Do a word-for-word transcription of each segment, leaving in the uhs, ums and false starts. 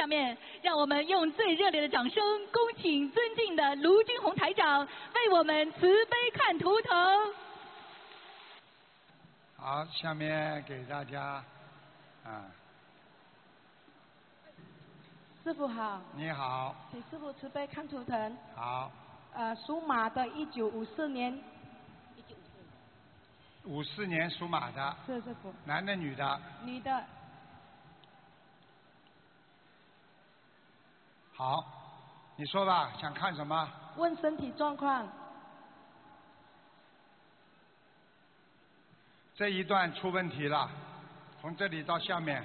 下面，让我们用最热烈的掌声，恭请尊敬的卢军红台长为我们慈悲看图腾。 好，下面给大家，啊， 师傅好。 你好。 请师傅慈悲看图腾。 好。 呃，属马的，一九五四年。 五四年属马的。 是师傅。 男的女的？ 女的。 好，你说吧，想看什么？ 问身体状况。 这一段出问题了，从这里到下面。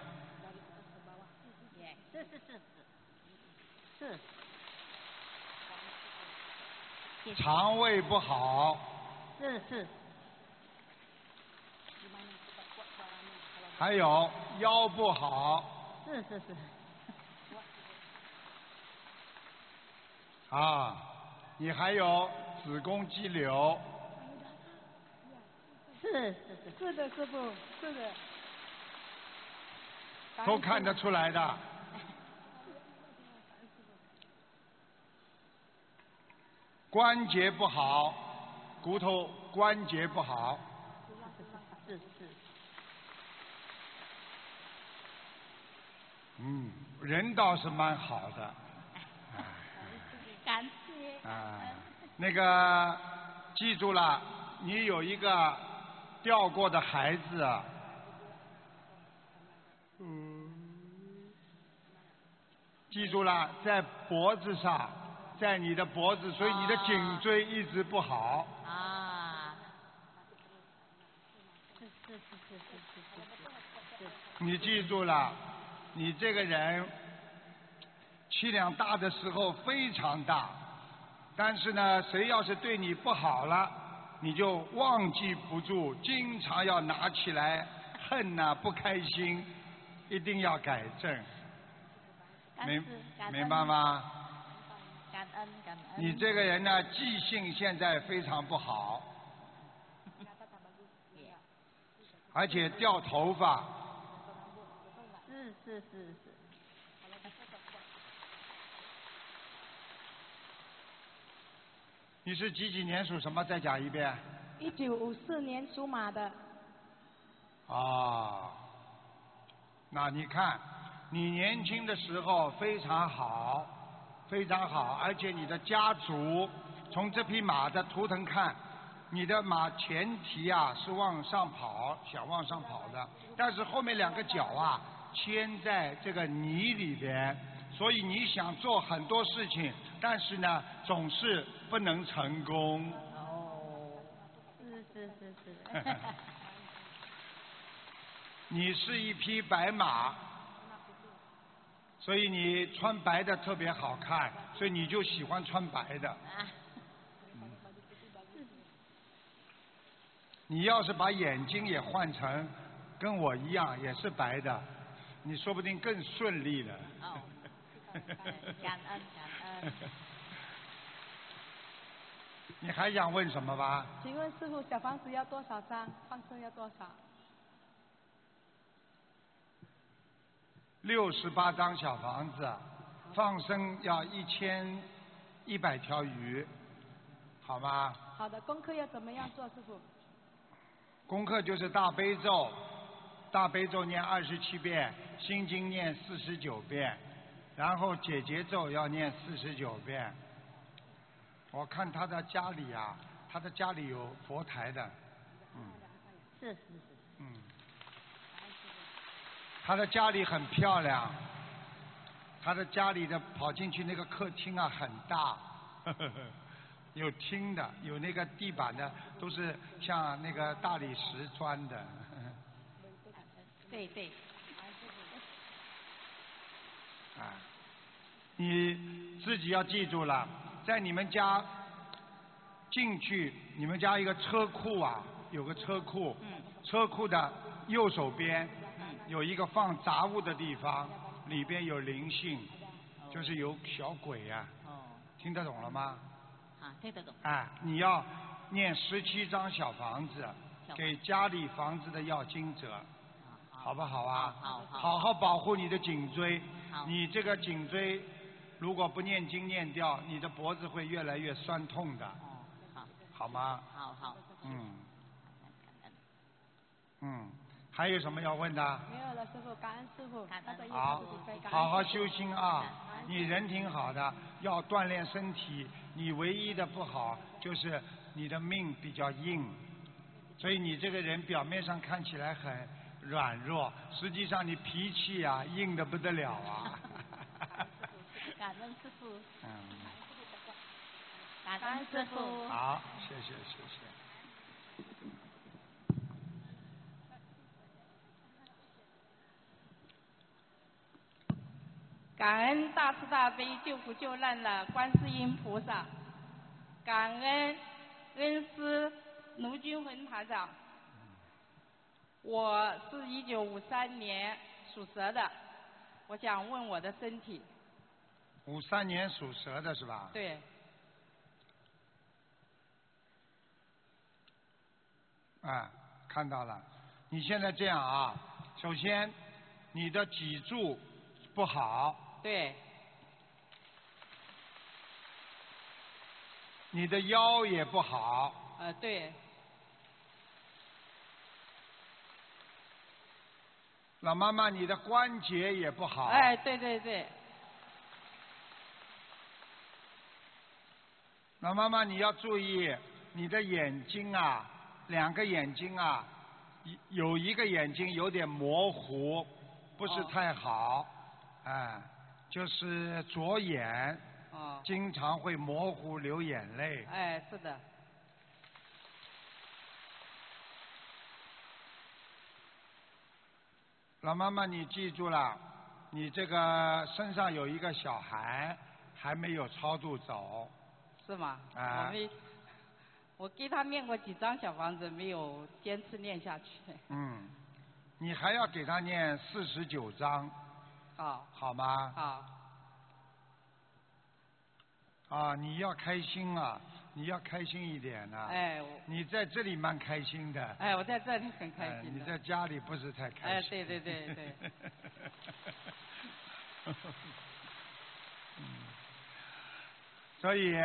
是是是是是。 肠胃不好。 是是。 还有腰不好。 是是是。 啊，你还有子宫肌瘤。 是是是。 是的，师傅，是的。 都看得出来的。关节不好，骨头关节不好。 是是。 嗯，人倒是蛮好的。 感谢。 啊，那个记住了，你有一个掉过的孩子啊。嗯。记住了，在脖子上，在你的脖子，所以你的颈椎一直不好。 啊。是是是是是是是是。 你记住了，你这个人气量大的时候非常大，但是呢，谁要是对你不好了，你就忘记不住，经常要拿起来恨呐、不开心，一定要改正。明明白吗？ 感恩感恩。 你这个人呢，记性现在非常不好，而且掉头发。 是是是是。 你是几几年属什么？再讲一遍。 一九五四年属马的。 啊，那你看，你年轻的时候非常好，非常好，而且你的家族从这匹马的图腾看，你的马前蹄啊是往上跑，想往上跑的，但是后面两个脚啊牵在这个泥里边，所以你想做很多事情，但是呢总是不能成功。 哦，是是是是。 你是一匹白马，所以你穿白的特别好看，所以你就喜欢穿白的。嗯、你要是把眼睛也换成跟我一样也是白的，你说不定更顺利了。 哦，感恩感恩。 你还想问什么吧？ 请问师傅，小房子要多少张？放生要多少？ 六十八张小房子，放生要一千一百条鱼，好吗？ 好的，功课要怎么样做，师傅？ 功课就是大悲咒，大悲咒念二十七遍，心经念四十九遍，然后解结咒要念四十九遍。我看他的家里啊，他的家里有佛台的，嗯。 是是是。 嗯。他的家里很漂亮，他的家里的跑进去那个客厅啊很大，呵呵呵，有厅的，有那个地板的，都是像那个大理石砖的。呵呵对对。 啊，你自己要记住了，在你们家进去，你们家一个车库啊，有个车库， 嗯、 车库的右手边。有一个放杂物的地方，里边有灵性，就是有小鬼呀、啊。哦。听得懂了吗？ 啊，听得懂。 哎，你要念十七张小房子，给家里房子的要经者，好不好啊？ 好好。 好好保护你的颈椎， 好。 你这个颈椎如果不念经念掉，你的脖子会越来越酸痛的。 哦，好。 好吗？ 好好。 嗯。嗯，还有什么要问的？ 没有了，师傅，感恩师傅。 好，好好修心啊！你人挺好的，要锻炼身体。你唯一的不好就是你的命比较硬，所以你这个人表面上看起来很软弱，实际上你脾气啊硬得不得了啊。 感恩师傅。 嗯。 感恩师傅。 好，谢谢谢谢。 感恩大慈大悲救苦救难的观世音菩萨，感恩恩师卢军宏台长。我是一九五三年属蛇的，我想问我的身体。 五三年属蛇的是吧？ 对。 啊，看到了。你现在这样啊，首先你的脊柱不好。 对。 你的腰也不好。 呃，对。 老妈妈，你的关节也不好。 哎，对对对。 老妈妈，你要注意，你的眼睛啊，两个眼睛啊，有一个眼睛有点模糊，不是太好，哎、哦啊，就是左眼， 哦， 经常会模糊流眼泪。 哎，是的。 老妈妈，你记住了，你这个身上有一个小孩还没有超度走。 是吗？ 啊。 我没，我给他念过几张小房子，没有坚持念下去。 嗯，你还要给他念四十九章。 好。 好吗？ 好。 啊，你要开心啊！你要开心一点啊！ 哎。 你在这里蛮开心的。 哎，我在这里很开心、 哎。你在家里不是太开心。 哎，对对对对。 嗯。所以，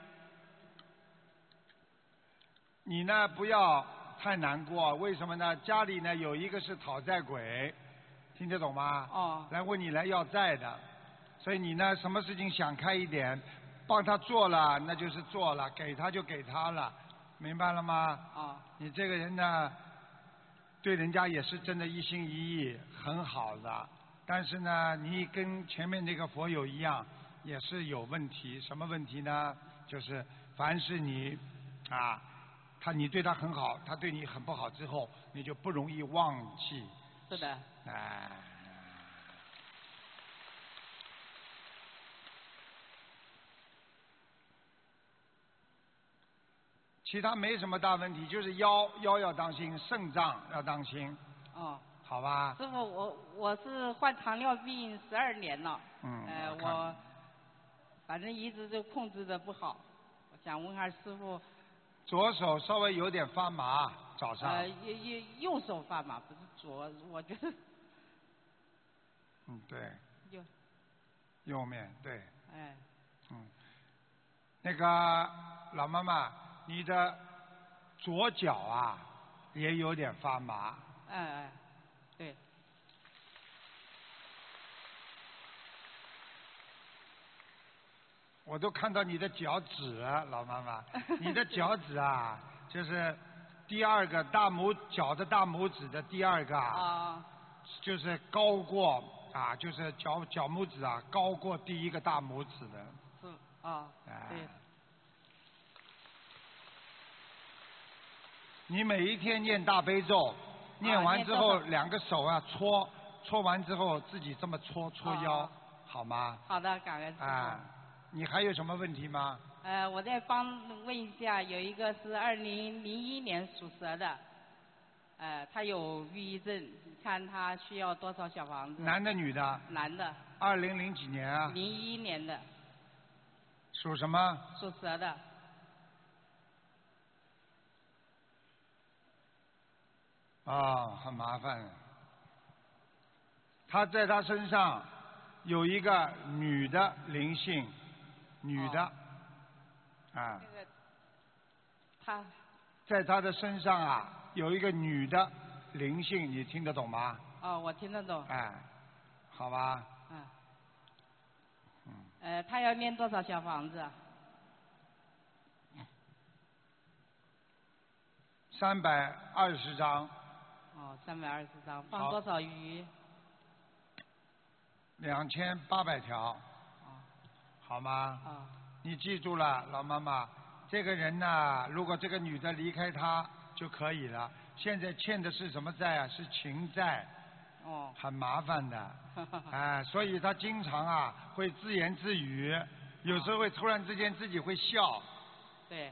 你呢不要太难过，为什么呢？家里呢有一个是讨债鬼，听得懂吗？ 哦。 来问你来要债的，所以你呢什么事情想开一点，帮他做了那就是做了，给他就给他了，明白了吗？ 哦。 你这个人呢，对人家也是真的一心一意，很好的，但是呢，你跟前面那个佛友一样。也是有问题，什么问题呢？就是凡是你啊，他你对他很好，他对你很不好之后，你就不容易忘记。 是的。 哎。其他没什么大问题，就是腰腰要当心，肾脏要当心。 哦。 好吧。 师傅，我我是患糖尿病十二年了。 嗯。 呃，我。反正一直都控制的不好，我想问下师傅。 左手稍微有点发麻，早上。 呃，右右右手发麻，不是左，我觉得。 嗯，对。 右。 右面对。 哎。 嗯。那个老妈妈，你的左脚啊也有点发麻。 哎哎，对。 我都看到你的脚趾了，老妈妈，你的脚趾啊，就是第二个大拇脚的大拇指的第二个啊， 就是高过啊，就是脚脚拇指啊高过第一个大拇指的。 是啊。对。 你每一天念大悲咒，念完之后两个手啊搓，搓完之后自己这么搓搓腰，好吗？ 好的，感恩师傅。 啊。你还有什么问题吗？ 呃，我再帮问一下，有一个是二零零一年属蛇的，呃，他有抑郁症，你看他需要多少小房子？ 男的女的？ 男的。 二零零几年啊？ 零一年的。 属什么？ 属蛇的。 啊、哦，很麻烦。他在他身上有一个女的灵性，女的， 哦、 啊， 那个他在他的身上啊有一个女的灵性，你听得懂吗？ 哦，我听得懂。 哎，好吧。 嗯。 嗯。 呃，他要念多少小房子？ 三百二十张。 哦，三百二十张，放多少鱼？ 两千八百条。 哦。 好吗？ 哦。 你记住了，老妈妈，这个人呐，如果这个女的离开他就可以了。现在欠的是什么债啊？是情债。 哦。 很麻烦的。哎，所以他经常啊会自言自语，有时候会突然之间自己会笑。 对。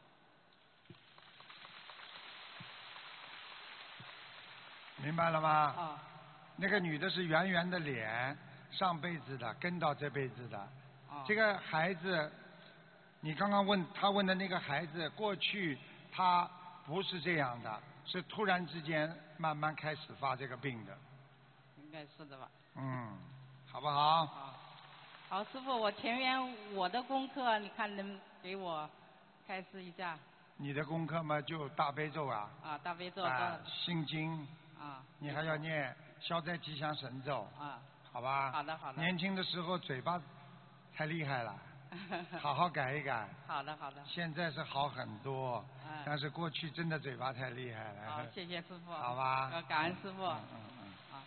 明白了吗？ 啊。 那个女的是圆圆的脸，上辈子的跟到这辈子的。 啊。 这个孩子，你刚刚问他问的那个孩子，过去他不是这样的，是突然之间慢慢开始发这个病的。 应该是的吧。 嗯，好不好？ 好。好，师傅，我前面我的功课，你看能给我开示一下？ 你的功课嘛，就大悲咒啊。 啊，大悲咒。 啊，心经。 啊。 你还要念消灾吉祥神咒。 啊。 好吧。 好的，好的。 年轻的时候嘴巴太厉害了，好好改一改。 好的，好的。 现在是好很多， 嗯、 但是过去真的嘴巴太厉害了。 好，谢谢师傅。 好吧。 呃，感恩师傅。 嗯嗯嗯。 好。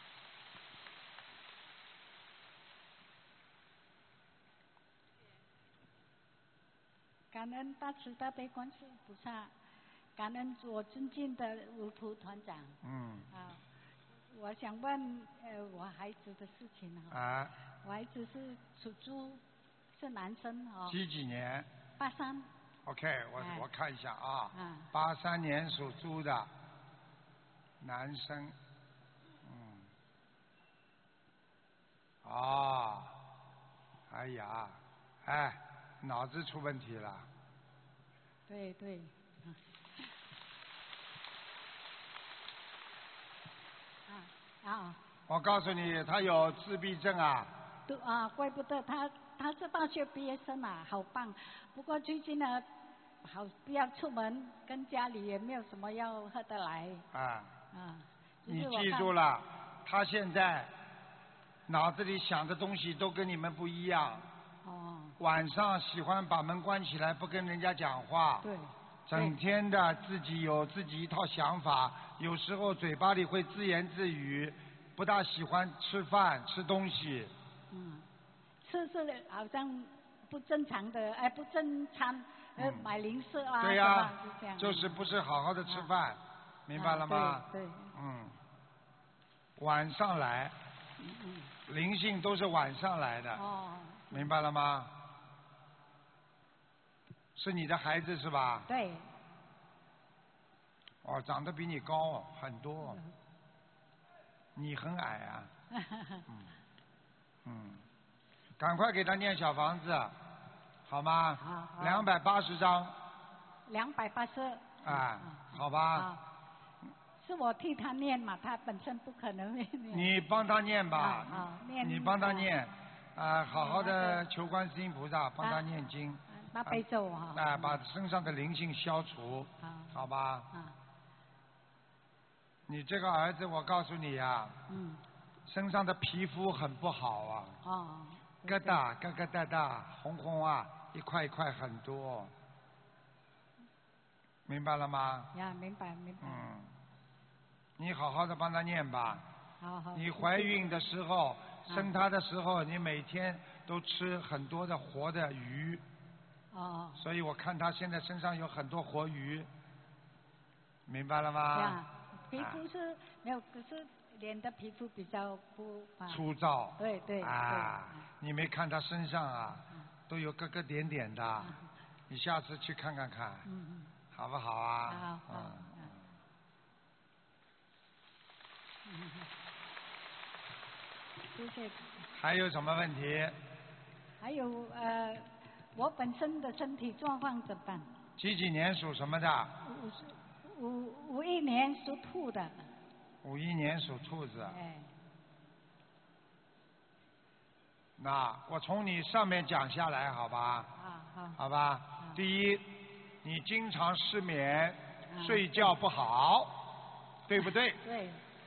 感恩大慈大悲观世音菩萨，感恩我尊敬的卢图团长。 嗯。 啊，我想问呃我孩子的事情哈。 啊。 我孩子是属猪，是男生哦。 几几年？ 八三。 OK， 我、哎、我看一下啊。 啊。 八三年属猪的男生。嗯。哦。哎呀，哎，脑子出问题了。 对对。啊啊！ 我告诉你，他有自闭症啊。 对啊，怪不得他他是大学毕业生啊，好棒。不过最近呢，好不要出门，跟家里也没有什么要合得来。 啊。 啊。 你记住了，他现在脑子里想的东西都跟你们不一样。 哦。 晚上喜欢把门关起来，不跟人家讲话。 对。 整天的自己有自己一套想法，有时候嘴巴里会自言自语，不大喜欢吃饭吃东西。 嗯，吃是好像不正常的，哎，不正常，呃， 嗯、 买零食啊， 对呀、啊， 是这样。 就是不是好好的吃饭，啊、明白了吗？ 啊、对对。 嗯。晚上来。 嗯嗯。 灵性都是晚上来的。 哦。 明白了吗？是你的孩子是吧？ 对。 哦，长得比你高很多。嗯、你很矮啊。嗯。嗯。赶快给他念小房子，好吗？ 好。好。 两百八十张。 两百八十。 啊，好吧。 好。是我替他念嘛，他本身不可能念。 你帮他念吧。 啊。啊念。 你帮他念。啊，好好的求观世音菩萨帮他念经， 大悲咒哈， 啊，把身上的灵性消除，好吧？ 啊， 你这个儿子，我告诉你呀， 嗯， 身上的皮肤很不好啊， 哦， 疙瘩疙疙瘩瘩，红红啊，一块一块很多，明白了吗？ 呀，明白明白。 嗯，你好好的帮他念吧。 好好。 你怀孕的时候。生他的时候，你每天都吃很多的活的鱼。 哦。 所以我看他现在身上有很多活鱼，明白了吗？ 呀，皮肤是没有，可是脸的皮肤比较不。 粗糙。 对对。 啊，你没看他身上啊，都有个个点点的，你下次去看看看， 嗯嗯， 好不好啊？ 好好。 嗯。 嗯。谢谢。 还有什么问题？ 还有呃，我本身的身体状况怎么办？ 几几年属什么的？ 五十五五一年属兔的。 五一年属兔子。 哎。 那我从你上面讲下来，好吧？ 啊好。 好吧。第一，你经常失眠， 啊睡觉不好，对不对？ 对。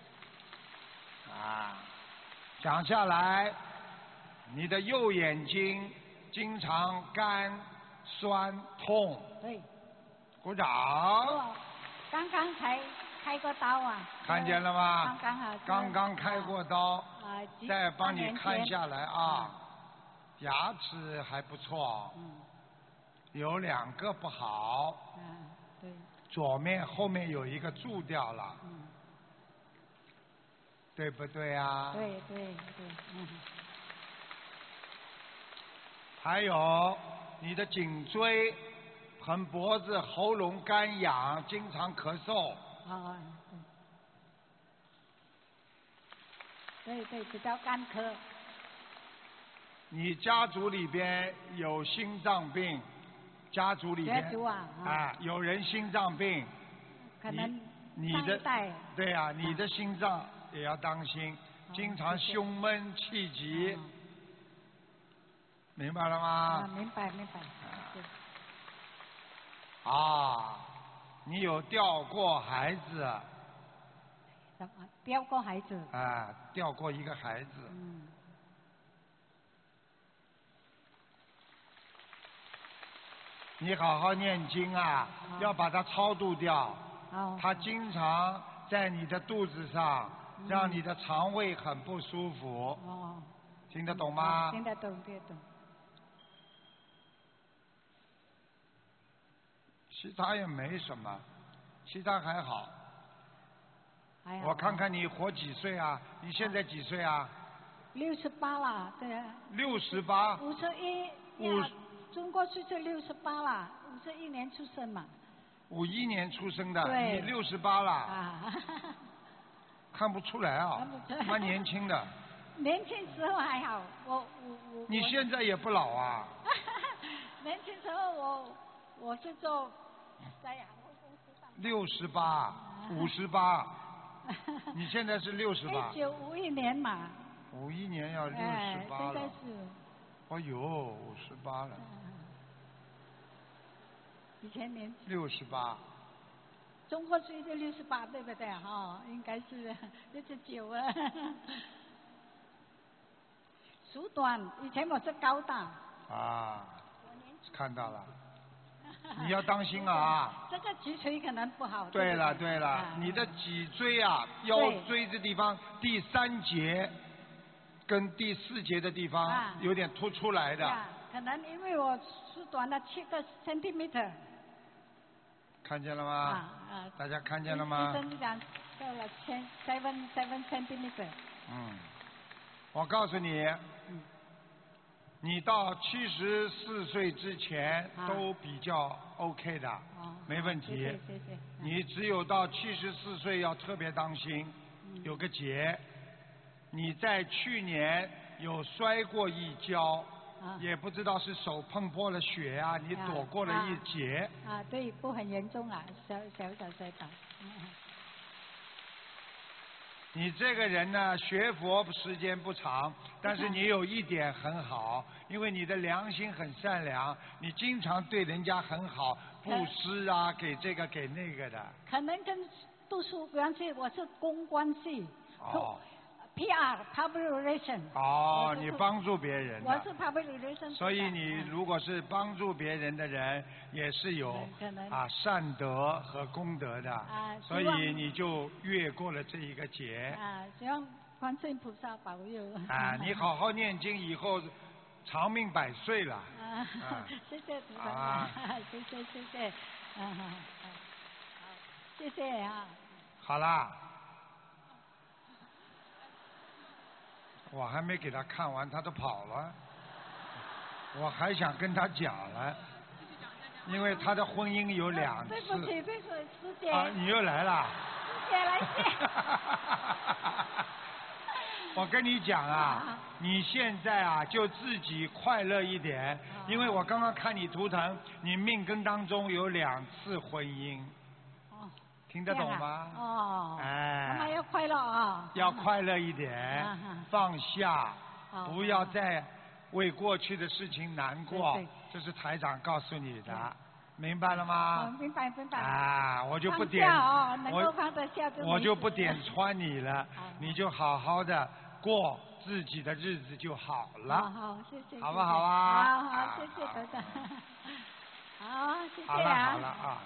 啊，讲下来，你的右眼睛经常干、酸、痛。 对。 鼓掌。 我刚刚才开过刀啊。 看见了吗？ 刚刚好。 刚刚开过刀。 啊。 再帮你看下来啊， 啊牙齿还不错。 嗯。 有两个不好。 嗯，对。 左面后面有一个蛀掉了。 嗯。 对不对啊？ 对对对，嗯。 还有你的颈椎、横脖子、喉咙干痒，经常咳嗽。 啊，对。对对，比较干咳。 你家族里边有心脏病，家族里边家族啊， 啊，有人心脏病。 可能你的对啊，你的心脏也要当心，经常胸闷气急，明白了吗？ 啊，明白明白。 啊，你有掉过孩子？ 什么？掉过孩子？ 啊，掉过一个孩子。 嗯。 你好好念经啊，要把它超度掉。 哦。 他经常在你的肚子上，让你的肠胃很不舒服。 哦。 听得懂吗？ 听得懂，听得懂。 其他也没什么，其他还好。 还好。 我看看你活几岁啊？你现在几岁啊？ 六十八了，对啊。 六十八。 五十一。 五。 中国岁数六十八了，五十一年出生嘛。 五一年出生的， 对。 你六十八了。 啊。 看不出来啊。 看不出来。 蛮年轻的。 年轻时候还好，我我我。 你现在也不老啊。 年轻时候我我是做在航空公司上。 六十八，五十八。你现在是六十八。 一九五一年嘛。 五一年要六十八了。 现在是。 哎呦，五十八了。 以前年轻。 六十八。 中国岁数六十八，对不对？哈、哦，应该是六十九了。属短，以前我是高的。 啊，看到了。你要当心啊！ 这个脊椎可能不好。 对了对了，啊、你的脊椎啊，腰椎这地方第三节跟第四节的地方有点凸出来的。 啊，可能因为我是短了七个 centimeter。 看见了吗？ 啊啊！ 大家看见了吗？ 医生讲到了 seven seven centimeter。 嗯，我告诉你。嗯。你到七十四岁之前都比较 OK 的，没问题。 谢谢谢谢。 你只有到七十四岁要特别当心，有个劫。你在去年有摔过一跤，也不知道是手碰破了血啊，你躲过了一劫。 啊，对，不很严重啊，小小小摔倒。 你这个人呢，学佛时间不长，但是你有一点很好，因为你的良心很善良，你经常对人家很好，布施啊，给这个给那个的。 可能跟读书关系，我是公关系。 哦。 P R public relation。 哦，你帮助别人的。 我是 public relation。 所以你如果是帮助别人的人，也是有啊善德和功德的。啊。所以你就越过了这一个劫。 啊，希望观世音菩萨保佑。 啊，你好好念经，以后长命百岁了。 啊，谢谢菩萨。啊。谢谢谢谢。啊好，谢谢啊。 好啦。我还没给他看完，他都跑了。我还想跟他讲了，因为他的婚姻有两次。 对不起，对不起，师姐。 啊，你又来了。 师姐来见。 我跟你讲啊，你现在啊就自己快乐一点，因为我刚刚看你图腾，你命根当中有两次婚姻。听得懂吗？ 哦。 哎。 妈妈要快乐啊。 要快乐一点，放下，不要再为过去的事情难过， 对对这是台长告诉你的，明白了吗？ 哦，明白明白。 啊，我就不点， 放下哦，能够我放得下就没我就事不点穿你了好， 你就好好的过自己的日子就好了。 好好，谢谢。 好不好啊好好， 啊谢谢好台长。好，谢谢好了啊。 好了啊。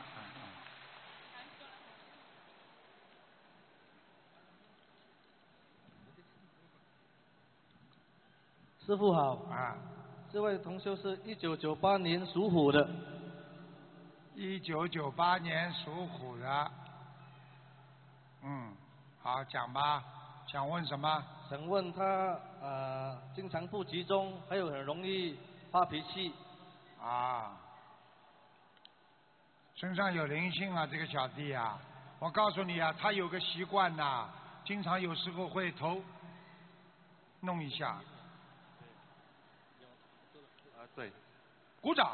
师傅好， 啊， 这位同修是一九九八年属虎的， 一九九八年属虎的，嗯，好讲吧，想问什么？ 想问他呃经常不集中，还有很容易发脾气。 啊，身上有灵性啊，这个小弟啊，我告诉你啊，他有个习惯呐、经常有时候会头弄一下。 啊，对。 鼓掌。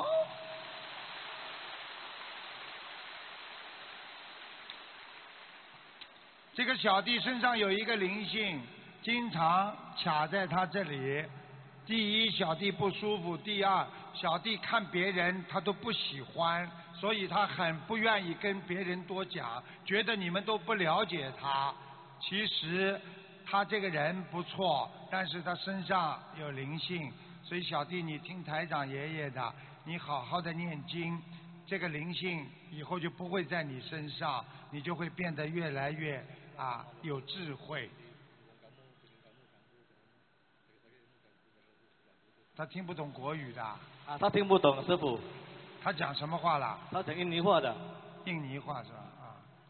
这个小弟身上有一个灵性，经常卡在他这里。第一，小弟不舒服；第二，小弟看别人他都不喜欢，所以他很不愿意跟别人多讲，觉得你们都不了解他。其实他这个人不错，但是他身上有灵性，所以小弟你听台长爷爷的，你好好的念经，这个灵性以后就不会在你身上，你就会变得越来越啊有智慧。他听不懂国语的。 啊，他听不懂，师傅。 他讲什么话了？ 他讲印尼话的。 印尼话是吧？啊。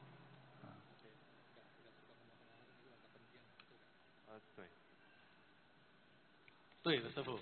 啊，对。对的，师傅。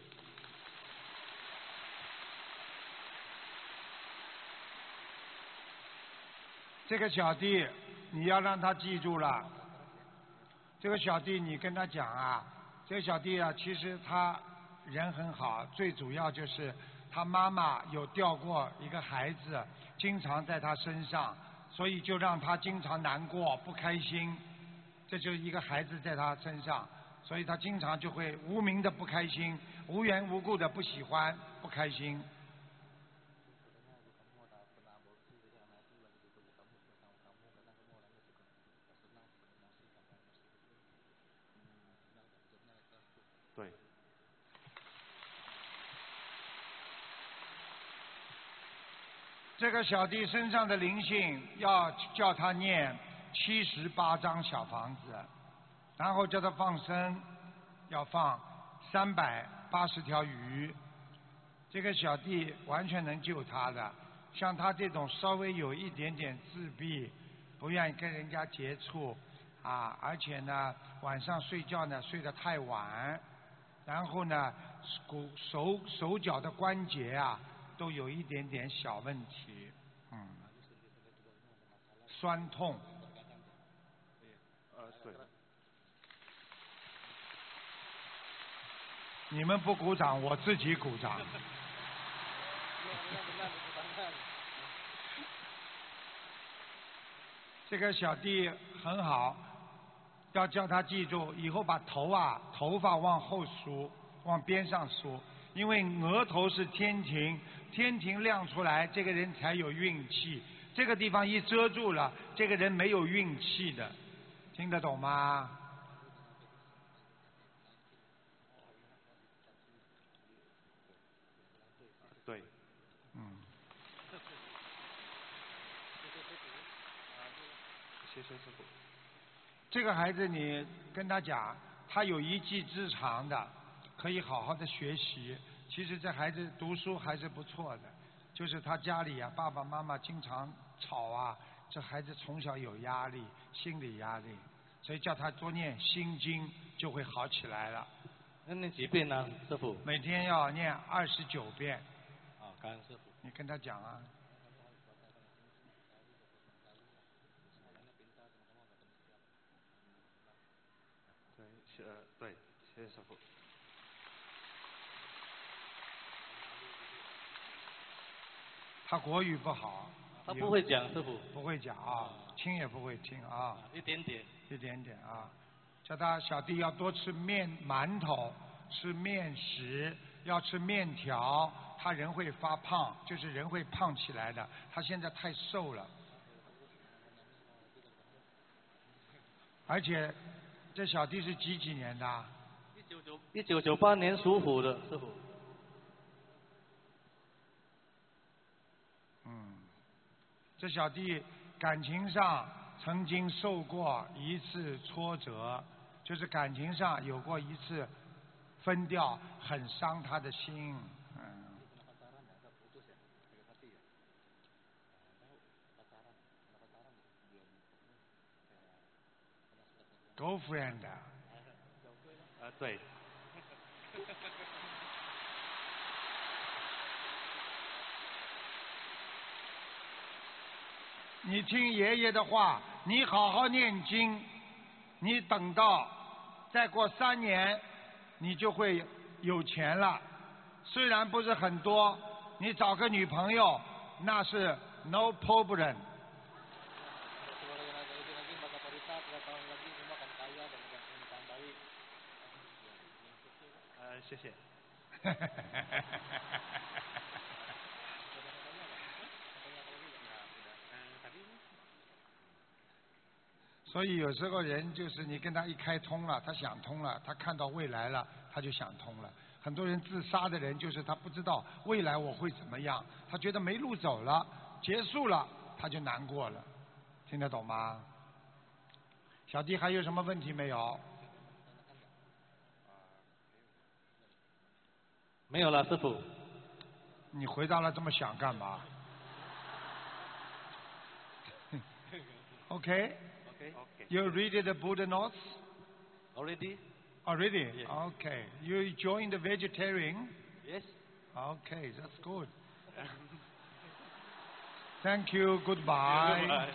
这个小弟，你要让他记住了。这个小弟，你跟他讲啊，这个小弟啊，其实他人很好，最主要就是他妈妈有掉过一个孩子，经常在他身上，所以就让他经常难过、不开心。这就是一个孩子在他身上，所以他经常就会无名的不开心，无缘无故的不喜欢、不开心。 对。 这个小弟身上的灵性要叫他念七十八张小房子，然后叫他放生，要放三百八十条鱼。这个小弟完全能救他的。像他这种稍微有一点点自闭，不愿意跟人家接触啊，而且呢晚上睡觉呢睡得太晚，然后呢骨手手脚的关节啊都有一点点小问题，嗯，酸痛。 呃，对。 你们不鼓掌，我自己鼓掌。这个小弟很好，要叫他记住，以后把头啊头发往后梳，往边上梳，因为额头是天庭，天庭亮出来，这个人才有运气。这个地方一遮住了，这个人没有运气的，听得懂吗？ 对。 嗯。 谢谢师傅。 这个孩子你跟他讲，他有一技之长的，可以好好的学习。其实这孩子读书还是不错的，就是他家里啊爸爸妈妈经常吵啊，这孩子从小有压力，心理压力，所以叫他多念心经就会好起来了。 那念几遍呢，师傅？ 每天要念二十九遍。 啊，感恩师傅。 你跟他讲啊。 对，谢呃对，谢谢师傅。 他国语不好。 他不会讲，师傅。 不会讲啊，听也不会听啊。 一点点。 一点点啊，叫他小弟要多吃面馒头， 吃面食，要吃面条，他人会发胖，就是人会胖起来的。他现在太瘦了，而且这小弟是几几年的？ 一九九一九九八年属虎的师傅。 嗯，这小弟感情上曾经受过一次挫折，就是感情上有过一次分掉，很伤他的心。嗯。girlfriend。 呃，对。 你听爷爷的话，你好好念经，你等到再过三年，你就会有钱了。虽然不是很多，你找个女朋友那是 no problem。 呃，谢谢。 所以有时候人就是你跟他一开通了，他想通了，他看到未来了，他就想通了。很多人自杀的人就是他不知道未来我会怎么样，他觉得没路走了，结束了他就难过了，听得懂吗？小弟还有什么问题没有？ 没有了，师傅。 你回答了这么响干嘛？Okay. Okay. Okay. You read the Buddha notes? Already? Already? Yes. Okay. You join the vegetarian? Yes. Okay, that's good. Thank you. Goodbye. Goodbye.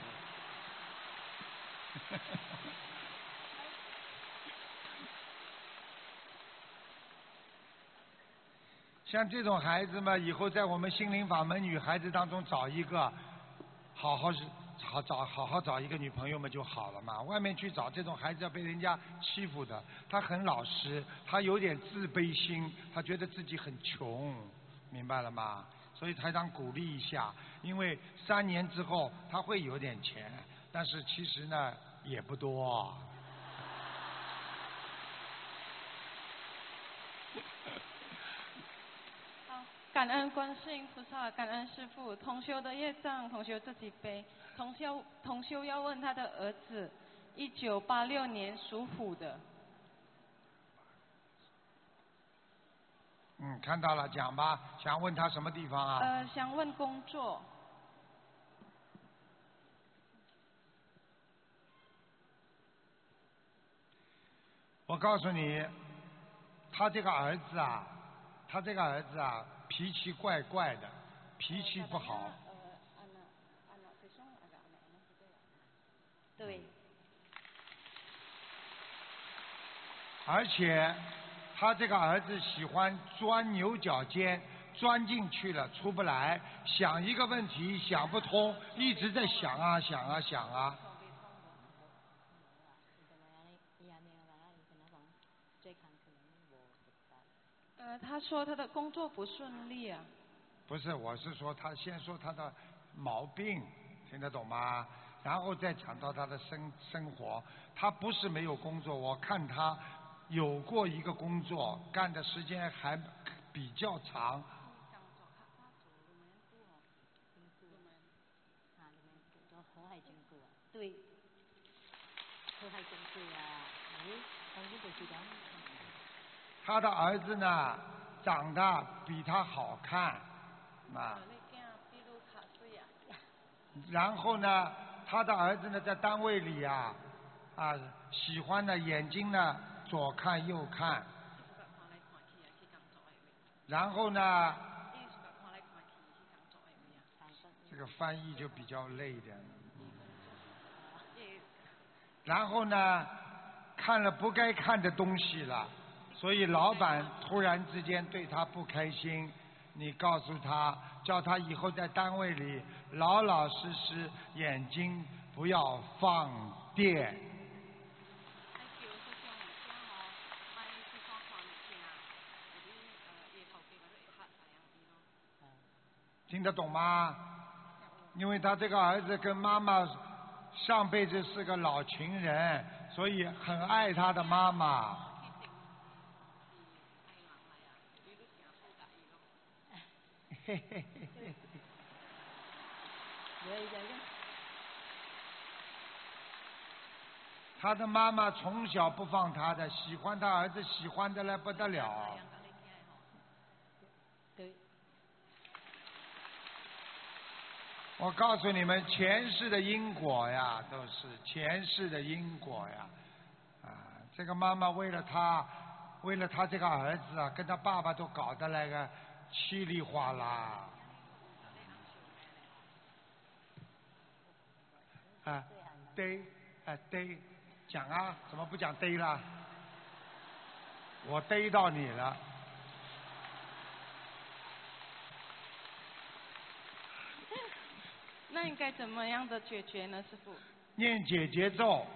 像这种孩子嘛，以后在我们心灵法门女孩子当中找一个，好好是好找好好找一个女朋友嘛就好了嘛。外面去找这种孩子要被人家欺负的，他很老实，他有点自卑心，他觉得自己很穷，明白了吗？所以台长鼓励一下，因为三年之后他会有点钱，但是其实呢也不多。 感恩观世音菩萨，感恩师父。同修的业障，同修自己背。同修同修要问他的儿子，一九八六年属虎的。 嗯，看到了，讲吧，想问他什么地方啊？ 呃，想问工作。 我告诉你，他这个儿子啊，他这个儿子啊。脾气怪怪的，脾气不好。 对。 而且他这个儿子喜欢钻牛角尖，钻进去了出不来，想一个问题想不通，一直在想啊想啊想啊。 呃，他说他的工作不顺利啊。 不是，我是说他先说他的毛病，听得懂吗？然后再讲到他的生生活。他不是没有工作，我看他有过一个工作，干的时间还比较长。 对，和蔼正对啊，哎，当然不知道。 他的儿子呢，长得比他好看，啊。然后呢，他的儿子呢，在单位里啊，啊，喜欢呢眼睛呢左看右看。然后呢，这个翻译就比较累一点。然后呢，看了不该看的东西了。所以老板突然之间对他不开心，你告诉他，叫他以后在单位里老老实实，眼睛不要放电。 听得懂吗？因为他这个儿子跟妈妈上辈子是个老情人，所以很爱他的妈妈。嘿嘿嘿嘿。他的妈妈从小不放他的，喜欢他儿子喜欢的来不得了。我告诉你们，前世的因果呀，都是前世的因果呀。啊，这个妈妈为了他，为了他这个儿子啊，跟他爸爸都搞得那个稀里哗啦。啊，对，啊对，讲啊，怎么不讲对啦？我逮到你了。 那应该怎么样的解决呢，师傅？ 念解结咒。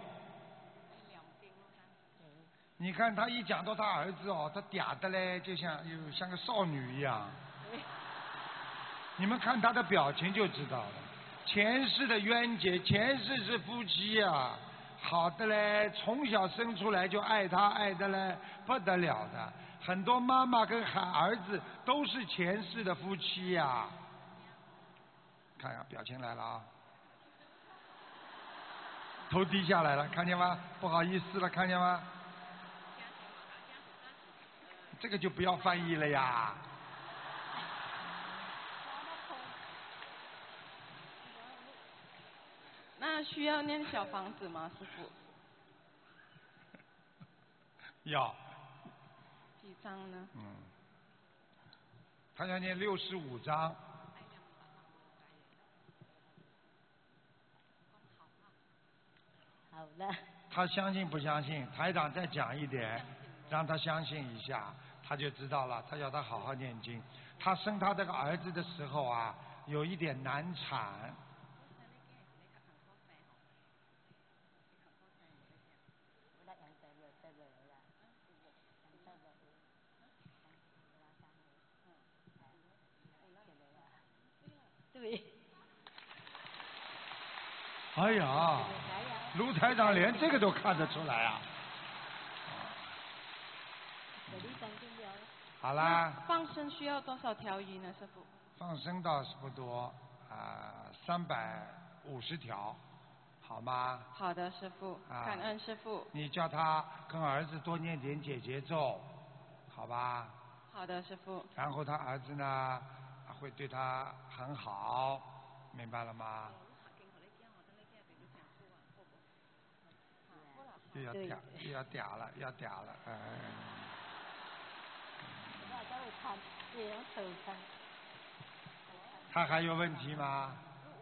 你看他一讲到他儿子哦，他嗲的嘞，就像有像个少女一样。你们看他的表情就知道了。前世的冤结，前世是夫妻呀、啊，好的嘞，从小生出来就爱他，爱的嘞不得了的。很多妈妈跟孩儿子都是前世的夫妻呀、啊。看看表情来了啊，头低下来了，看见吗？不好意思了，看见吗？这个就不要翻译了呀。 那需要念小房子吗，师傅？ 要。 几张呢？ 嗯，他要念六十五章。 好了。 他相信不相信？台长再讲一点，让他相信一下，他就知道了。他要他好好念经。他生他这个儿子的时候啊，有一点难产。 对。 哎呀，卢台长连这个都看得出来啊！好啦。 放生需要多少条鱼呢，师傅？ 放生倒是不多啊，三百五十条，好吗？ 好的，师傅， 啊、 感恩师傅。 你叫他跟儿子多念点解结咒，好吧？ 好的，师傅。 然后他儿子呢，会对他很好，明白了吗？又要嗲，又要嗲了，又要嗲了，哎。他还有问题吗？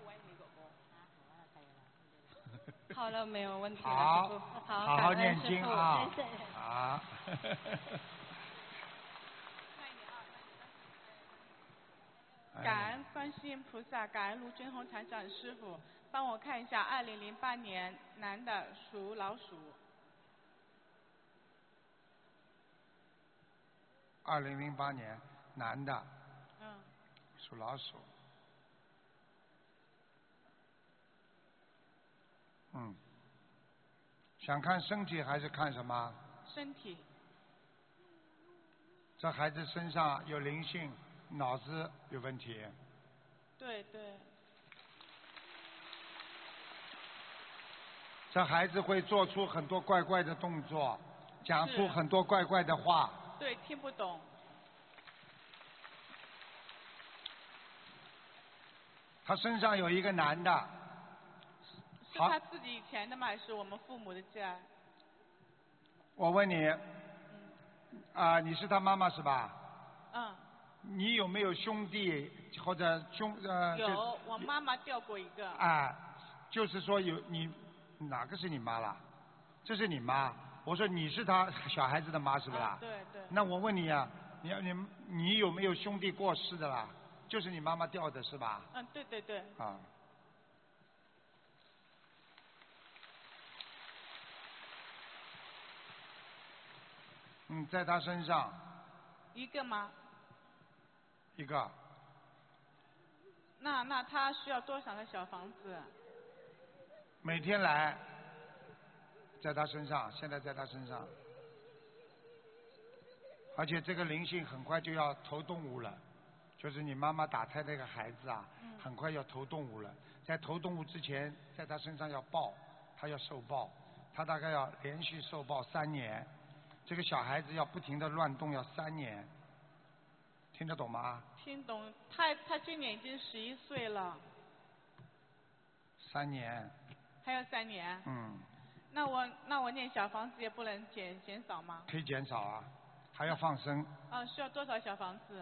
好了，没有问题了， 好， 师傅。好， 好好念经啊！ 好。 感恩观世音菩萨，感恩卢军宏台长师傅，帮我看一下，二零零八年男的，属老鼠。 二零零八年男的， 嗯， 属老鼠。嗯，想看身体还是看什么？ 身体。 这孩子身上有灵性，脑子有问题。 对对。 这孩子会做出很多怪怪的动作，讲出很多怪怪的话。 对，听不懂。 他身上有一个男的。 是他自己以前的吗？还是我们父母的家？ 我问你，啊、 嗯呃，你是他妈妈是吧？ 嗯。 你有没有兄弟或者兄呃？ 有，我妈妈掉过一个。 啊，就是说有你哪个是你妈啦？这是你妈。我说你是他小孩子的妈是不是啦？ 啊、对对。 那我问你啊，你你你有没有兄弟过世的啦？就是你妈妈掉的是吧？ 嗯，对对对。 啊。嗯，在他身上。 一个吗？ 一个。 那那他需要多少个小房子？ 每天来，在他身上，现在在他身上，而且这个灵性很快就要投动物了，就是你妈妈打胎那个孩子啊， 嗯、 很快要投动物了。在投动物之前，在他身上要报，他要受报，他大概要连续受报三年。这个小孩子要不停的乱动，要三年，听得懂吗？ 听懂。他他今年已经十一岁了。 三年。 还有三年。 嗯。 那我那我念小房子也不能减减少吗？ 可以减少啊，还要放生。 啊，需要多少小房子？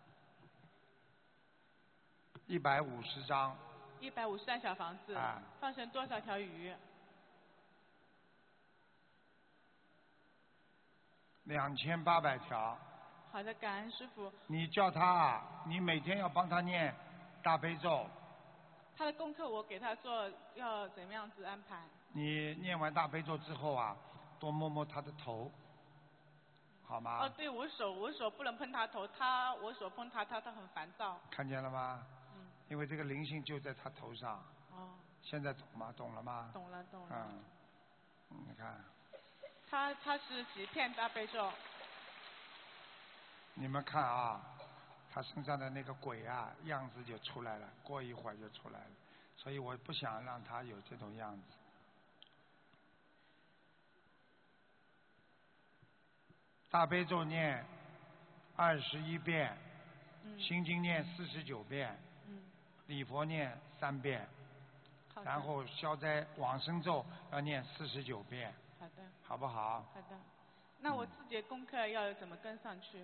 一百五十张。 一百五十张小房子。 啊。 放生多少条鱼？ 两千八百条。 好的，感恩师傅。 你叫他，你每天要帮他念大悲咒。 他的功课我给他做，要怎么样子安排？ 你念完大悲咒之后啊，多摸摸他的头，好吗？ 哦，对，我手我手不能碰他头，他我手碰他，他他很烦躁。 看见了吗？ 嗯。 因为这个灵性就在他头上。 哦。 现在懂吗？懂了吗？ 懂了，懂了。 嗯，你看。 他他是几片大悲咒？ 你们看啊，他身上的那个鬼啊，样子就出来了，过一会儿就出来了，所以我不想让他有这种样子。大悲咒念二十一遍， 嗯、 心经念四十九遍， 嗯、 礼佛念三遍，然后消灾往生咒要念四十九遍。 好的。 好不好？ 好的。那我自己的功课要怎么跟上去？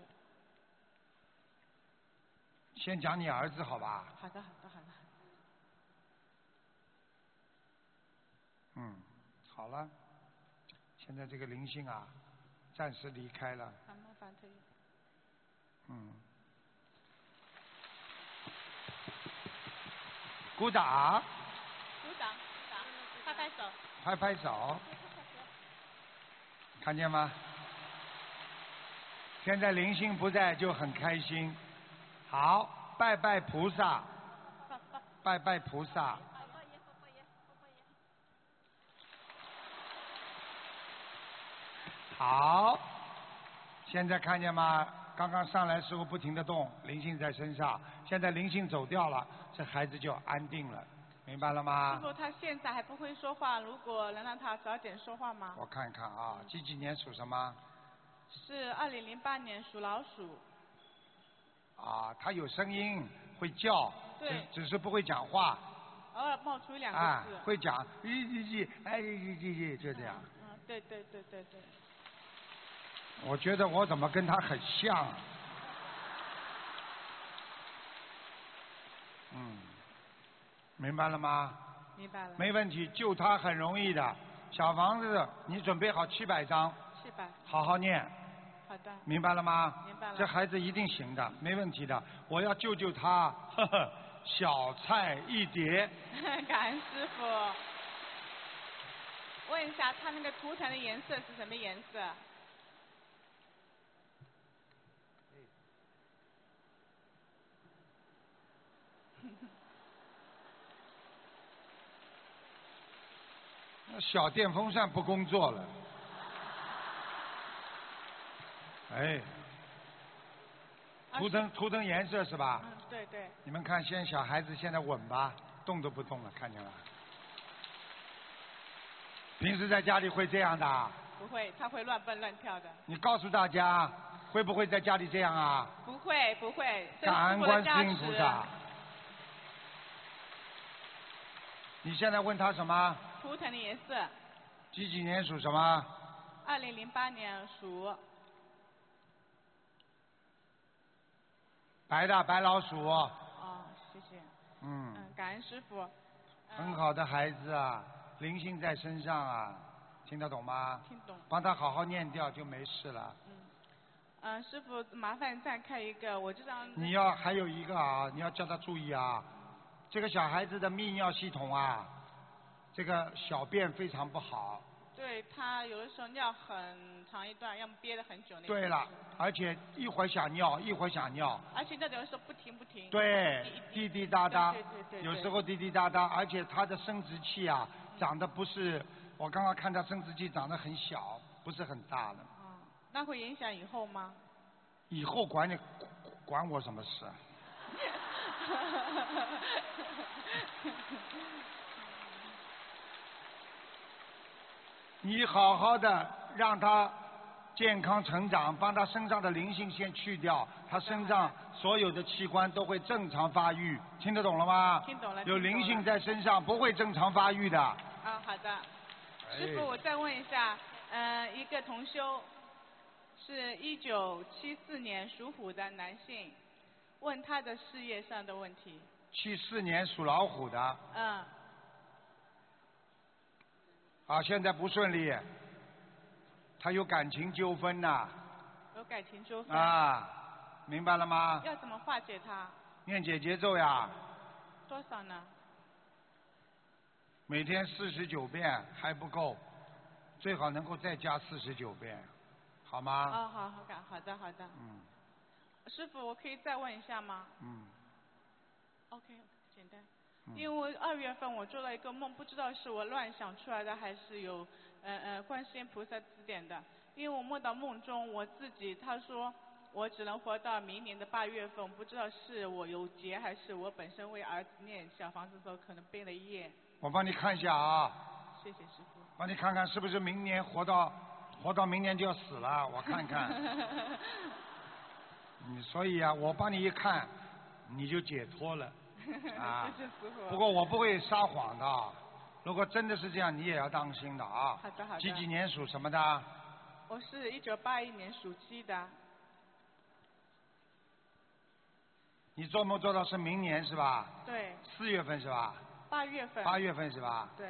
先讲你儿子好吧？ 好的，好的，好的。 嗯，好了，现在这个灵性啊，暂时离开了。 麻烦退。 嗯。鼓掌。 鼓掌，鼓掌，拍拍手。 拍拍手。看见吗？现在灵性不在就很开心。好，拜拜菩萨，拜拜菩萨。好，现在看见吗？刚刚上来时候不停地动，灵性在身上，现在灵性走掉了，这孩子就安定了，明白了吗？ 师傅，他现在还不会说话，如果能让他早点说话吗？ 我看看啊，几几年属什么？ 是二零零八年属老鼠。 啊，他有声音，会叫， 只只是不会讲话。 偶尔冒出两个字。 啊，会讲，咦咦咦，哎咦咦咦，就这样。 嗯，嗯对对对对对。 我觉得我怎么跟他很像？嗯，明白了吗？ 明白了。 没问题，救他很容易的。小房子，你准备好七百张。 七百。 好好念。 好的。 明白了吗？ 明白了。 这孩子一定行的，没问题的。我要救救他，呵呵，小菜一碟。 感恩师傅。问一下，他那个图腾的颜色是什么颜色？ 小电风扇不工作了。哎，图腾图腾颜色是吧？ 嗯，对对。 你们看，现在小孩子现在稳吧，动都不动了，看见了。平时在家里会这样的？ 不会，他会乱蹦乱跳的。 你告诉大家，会不会在家里这样啊？ 不会不会。 感恩观世音菩萨。你现在问他什么？ 图腾的颜色。 几几年属什么？ 二零零八年属。 白的白老鼠。 哦，谢谢。 嗯。 嗯，感恩师傅。 嗯、很好的孩子啊，灵性在身上啊，听得懂吗？ 听懂。 帮他好好念掉就没事了。 嗯。嗯、呃，师傅，麻烦再开一个，我这张。 你要还有一个啊，你要叫他注意啊，这个小孩子的泌尿系统啊，这个小便非常不好， 对他有的时候尿很长一段，要么憋得很久那种。 对了，而且一会儿想尿，一会儿想尿。 而且那有的时候不停不停。 对，滴滴答答， 对对对对有时候滴滴答答，而且他的生殖器啊长得不是，我刚刚看他生殖器长得很小，不是很大的。 哦，那会影响以后吗？ 以后管你管我什么事啊？你好好的让他健康成长，帮他身上的灵性先去掉，他身上所有的器官都会正常发育，听得懂了吗？ 听懂了。 有灵性在身上不会正常发育的。 啊，好的。师傅，我再问一下，呃，一个同修是一九七四年属虎的男性，问他的事业上的问题。 七四年属老虎的。 嗯。 啊，现在不顺利，他有感情纠纷呐。 有感情纠纷。 啊，明白了吗？ 要怎么化解它？ 念姐姐咒呀。 多少呢？ 每天四十九遍还不够，最好能够再加四十九遍，好吗？ 哦，好好感，好的好的。 嗯。 师傅，我可以再问一下吗？ 嗯。 OK， 简单。因为我二月份我做了一个梦，不知道是我乱想出来的，还是有呃呃观世音菩萨指点的。因为我梦到梦中我自己，他说我只能活到明年的八月份，不知道是我有劫，还是我本身为儿子念小房子的时候可能背了业。 我帮你看一下啊。 谢谢师傅。 帮你看看是不是明年活到活到明年就要死了，我看看。你所以啊，我帮你一看，你就解脱了。啊， 谢谢师傅。 不过我不会撒谎的，如果真的是这样，你也要当心的啊。 好的好的。 几几年属什么的？ 我是一九八一年属鸡的。 你做梦做到是明年是吧？ 对。 四月份是吧？ 八月份。 八月份是吧？ 对。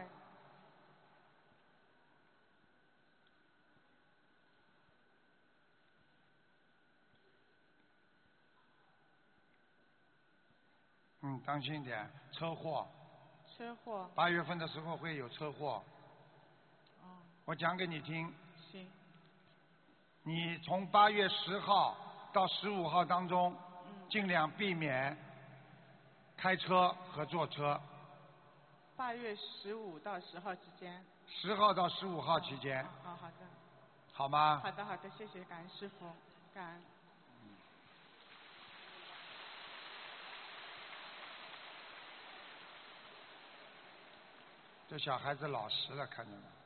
嗯，当心点，车祸。 车祸。 八月份的时候会有车祸。 哦。 我讲给你听。 行。 你从八月十号到十五号当中， 嗯、 尽量避免开车和坐车。 八月十五到十号之间。 十号到十五号期间。 好好的。 好吗？ 好的好的，谢谢，感恩师父，感恩。 这小孩子老实了，看见吗？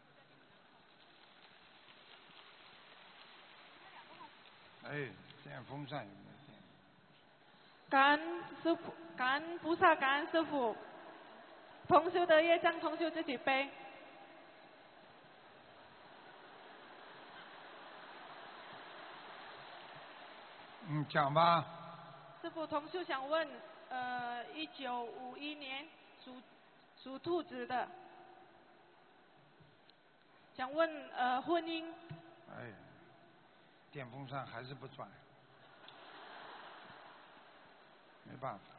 哎，电风扇有没有电？ 感恩师父，感恩菩萨，感恩师父。同修的业障，同修自己背。 嗯，讲吧。 师父，同修想问，呃，一九五一年属属兔子的，想问呃婚姻。 哎，电风扇还是不转，没办法。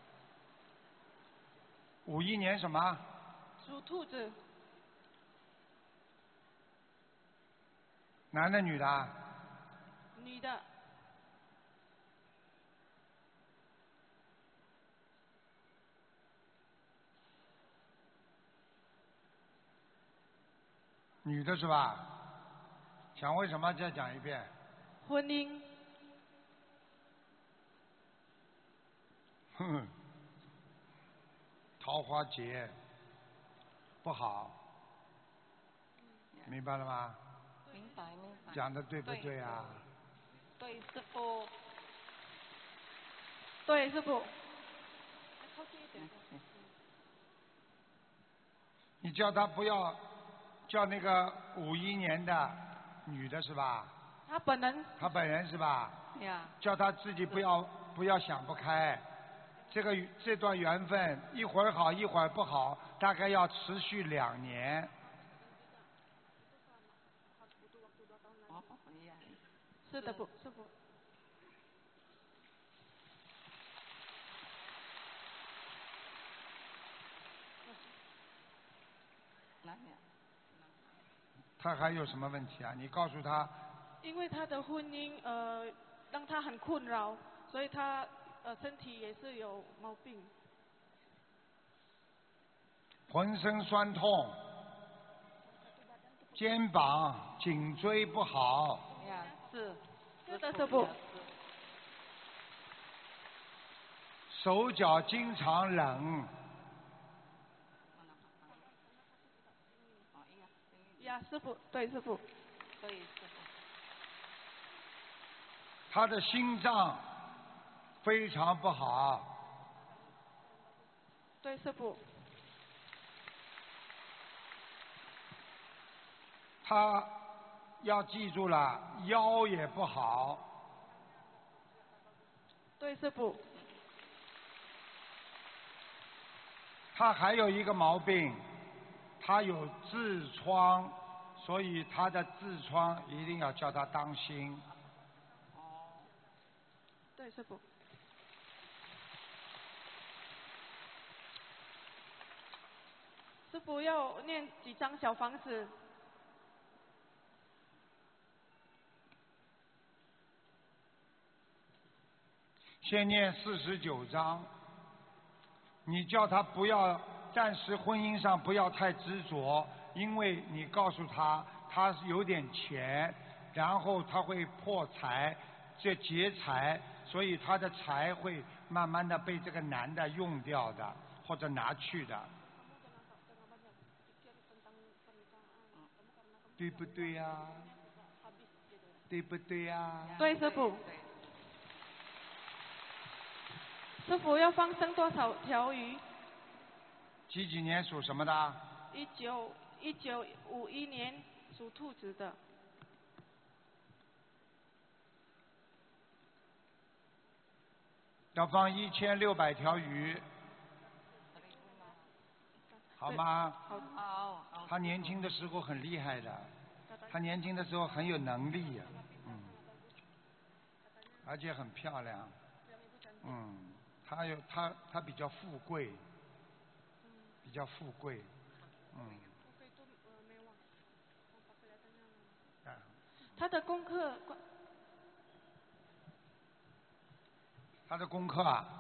五一年什么？ 属兔子。 男的女的？ 女的。 女的是吧？想问什么？再讲一遍。 婚姻。 哼，桃花劫不好，明白了吗？ 明白明白。 讲的对不对啊？ 对，对师傅。 对，师傅。 你叫他不要。叫那个五一年的女的是吧？ 她本人。 她本人是吧？ 呀。 叫她自己不要不要想不开，这个这段缘分一会儿好一会儿不好，大概要持续两年。 是的，不，师傅。 哪里？ 他还有什么问题啊？你告诉他。 因为他的婚姻呃让他很困扰，所以他呃身体也是有毛病。 浑身酸痛，肩膀、颈椎不好。 呀，是。 是的，师傅。 手脚经常冷。 呀，师傅，对，师傅。 对，师傅。 他的心脏非常不好。 对，师傅。 他要记住了，腰也不好。 对，师傅。 他还有一个毛病，他有痔疮，所以他的痔疮一定要叫他当心。 对，师傅。师傅要念几张小房子？ 先念四十九章，你叫他不要，暂时婚姻上不要太执着，因为你告诉他他有点钱，然后他会破财，这劫财，所以他的财会慢慢的被这个男的用掉的，或者拿去的。对不对呀、啊？对不对呀、啊？ 对，师傅。师傅要放生多少条鱼？ 几几年属什么的？ 一九一九五一年属兔子的。 要放一千六百条鱼，好吗？ 好。 他年轻的时候很厉害的，他年轻的时候很有能力呀、嗯，而且很漂亮，嗯。他有他他比较富贵，比较富贵，嗯。啊。 他的功课。 他的功课啊。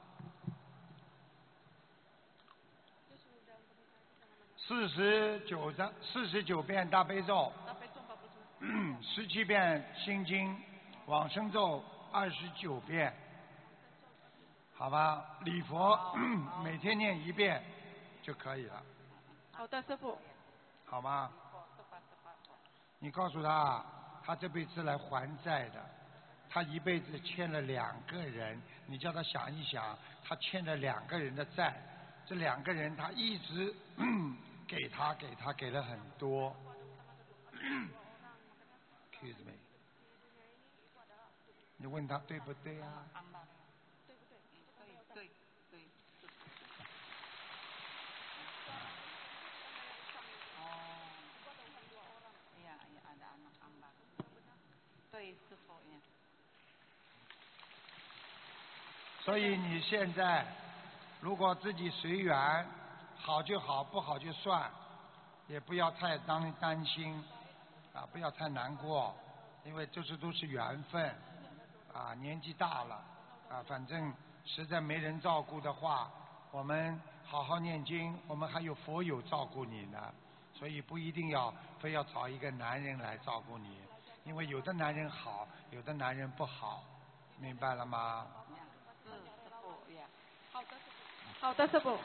四十九章，四十九遍大悲咒，十七遍心经，往生咒二十九遍。好吧，礼佛每天念一遍就可以了。 好的，师傅。 好吗？你告诉他，他这辈子来还债的，他一辈子欠了两个人，你叫他想一想，他欠了两个人的债，这两个人他一直给他给他给了很多。Excuse me， 你问他对不对啊？ 对对。哦。呀呀，ada anak ambang。对，师傅呀。 所以你现在如果自己随缘，好就好，不好就算，也不要太担担心，啊，不要太难过，因为这些都是缘分，啊，年纪大了，啊，反正。实在没人照顾的话，我们好好念经，我们还有佛友照顾你呢，所以不一定要非要找一个男人来照顾你，因为有的男人好，有的男人不好，明白了吗？ 是师傅呀。 好的，师傅。好的，师傅。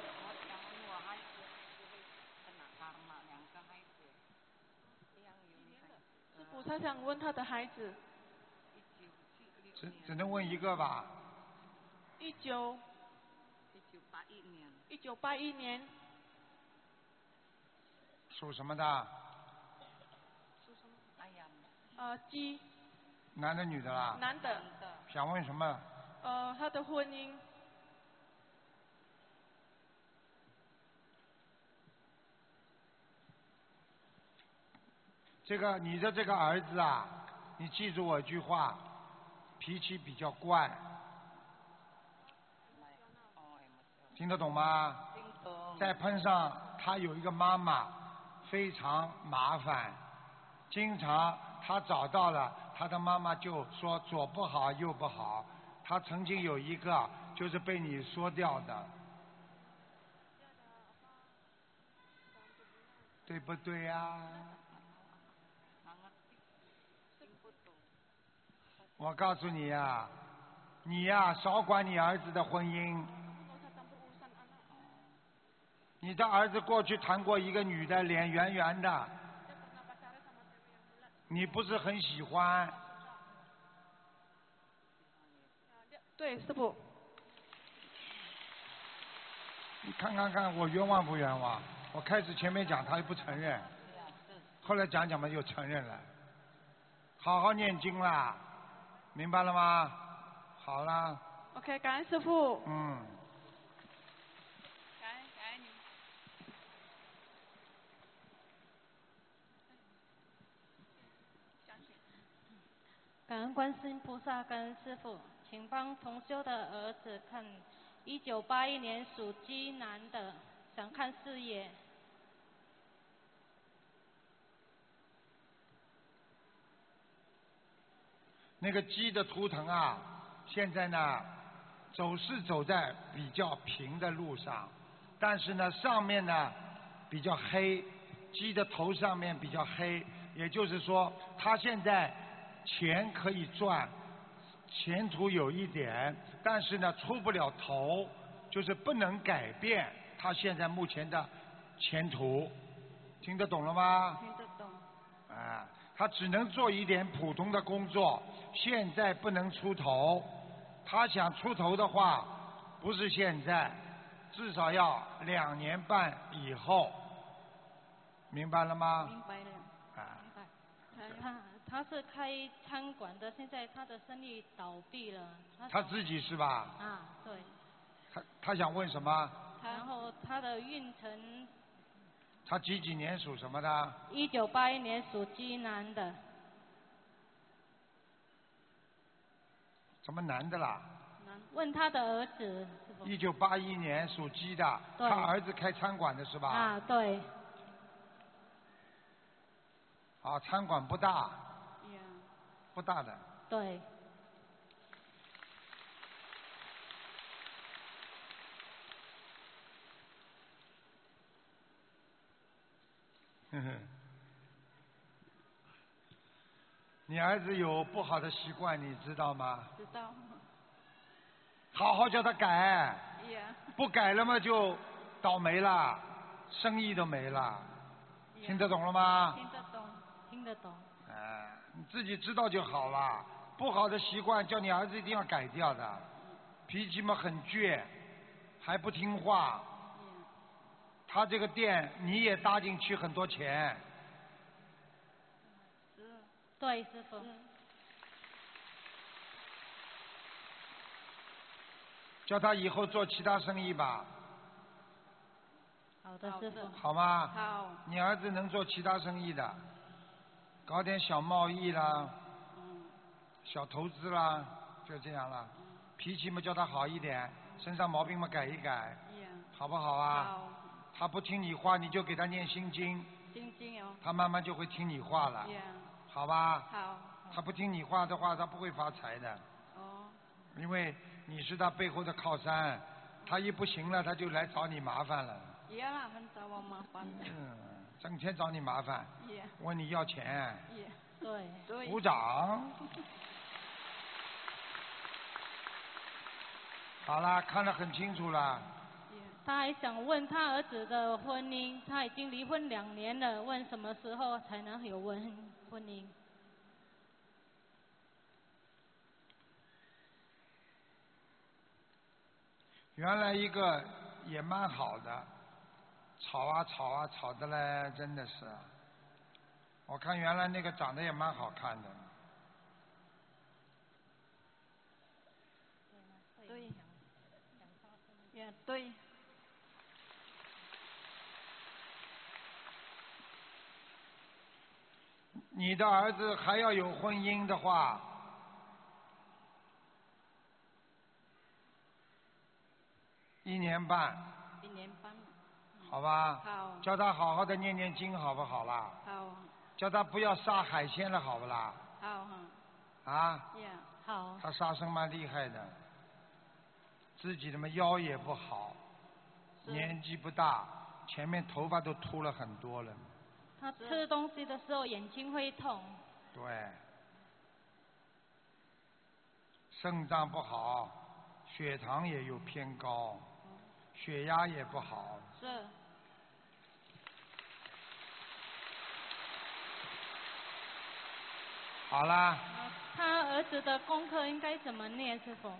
师傅，他想问他的孩子。 只只能问一个吧。 一九一九八一年。 一九八一年。 属什么的？ 属什么？哎呀。呃，鸡。 男的女的啦？ 男的。 想问什么？ 呃，他的婚姻。 这个你的这个儿子啊，你记住我一句话，脾气比较怪。听得懂吗？ 听懂。 再碰上他有一个妈妈，非常麻烦， 经常他找到了，他的妈妈就说左不好右不好。他曾经有一个就是被你说掉的，对不对呀、啊？我告诉你呀、啊，你呀、啊、少管你儿子的婚姻。你的儿子过去谈过一个女的，脸圆圆的，你不是很喜欢？ 对，师傅。 你看看看我冤枉不冤枉？我开始前面讲他又不承认，后来讲讲嘛又承认了。好好念经啦，明白了吗？好啦。 OK， 感恩师傅。 嗯。 感恩感恩你。 感恩观世音菩萨，感恩师父，请帮同修的儿子看，一九八一年属鸡男的，想看事业。 那个鸡的图腾啊，现在呢，走是走在比较平的路上，但是呢，上面呢比较黑，鸡的头上面比较黑，也就是说，他现在钱可以赚，前途有一点，但是呢出不了头，就是不能改变他现在目前的前途，听得懂了吗？ 听得懂。 啊，他只能做一点普通的工作，现在不能出头。他想出头的话，不是现在，至少要两年半以后，明白了吗？ 明白了。 啊。 明白。他他是开餐馆的，现在他的生意倒闭了。他, 他自己是吧？ 啊，对。 他他想问什么？ 然后他的运程。 他几几年属什么的？ 一九八一年属鸡男的。 什么男的啦？ 问他的儿子。 一九八一年属鸡的，他儿子开餐馆的是吧？ 啊，对。 啊，餐馆不大。不大的。 对。 呵呵。你儿子有不好的习惯，你知道吗？ 知道。 好好叫他改。 Yeah. 不改了嘛就倒霉了，生意都没了。Yeah. 听得懂了吗？ 听得懂，听得懂。 哎，你自己知道就好了。不好的习惯叫你儿子一定要改掉的，脾气嘛很倔，还不听话。他这个店你也搭进去很多钱。 对，师傅。 叫他以后做其他生意吧。 好的，师傅。 好吗？ 好。 你儿子能做其他生意的，搞点小贸易啦，嗯、小投资啦，就这样了。嗯、脾气嘛叫他好一点，身上毛病嘛改一改， yeah. 好不好啊？ 好。 他不听你话，你就给他念心经。 心经哦。 他慢慢就会听你话了。 Yeah. 好吧？ 好。 他不听你话的话，他不会发财的。 哦。 因为你是他背后的靠山，他一不行了，他就来找你麻烦了。 也啦，很找我麻烦。 嗯，整天找你麻烦。 也。 问你要钱。 也。对对。 鼓掌。好啦，看得很清楚了。 他还想问他儿子的婚姻，他已经离婚两年了，问什么时候才能有婚婚姻？ 原来一个也蛮好的，吵啊吵啊吵的嘞，真的是。我看原来那个长得也蛮好看的。 对。也对。 你的儿子还要有婚姻的话，一年半。 一年半。 好吧。 好。 叫他好好的念念经，好不好啦？ 好。 叫他不要杀海鲜了，好不啦？ 好哈。 啊？ 呀，好。 他杀生蛮厉害的，自己的嘛腰也不好，年纪不大，前面头发都秃了很多了。 他吃东西的时候眼睛会痛。 对。肾脏不好，血糖也有偏高，血压也不好。 是。 好啦。 他儿子的功课应该怎么念，师傅？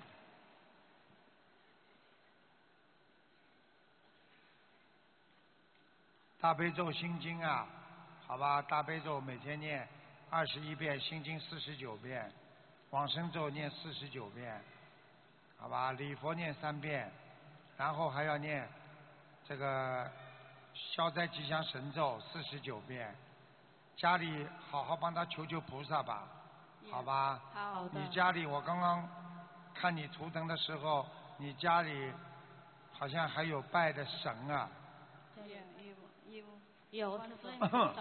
大悲咒心经啊，好吧，大悲咒每天念二十一遍，心经四十九遍，往生咒念四十九遍，好吧，礼佛念三遍，然后还要念这个消灾吉祥神咒四十九遍，家里好好帮他求求菩萨吧，好吧？ 好的。 你家里我刚刚看你图腾的时候，你家里好像还有拜的神啊。 有有师傅。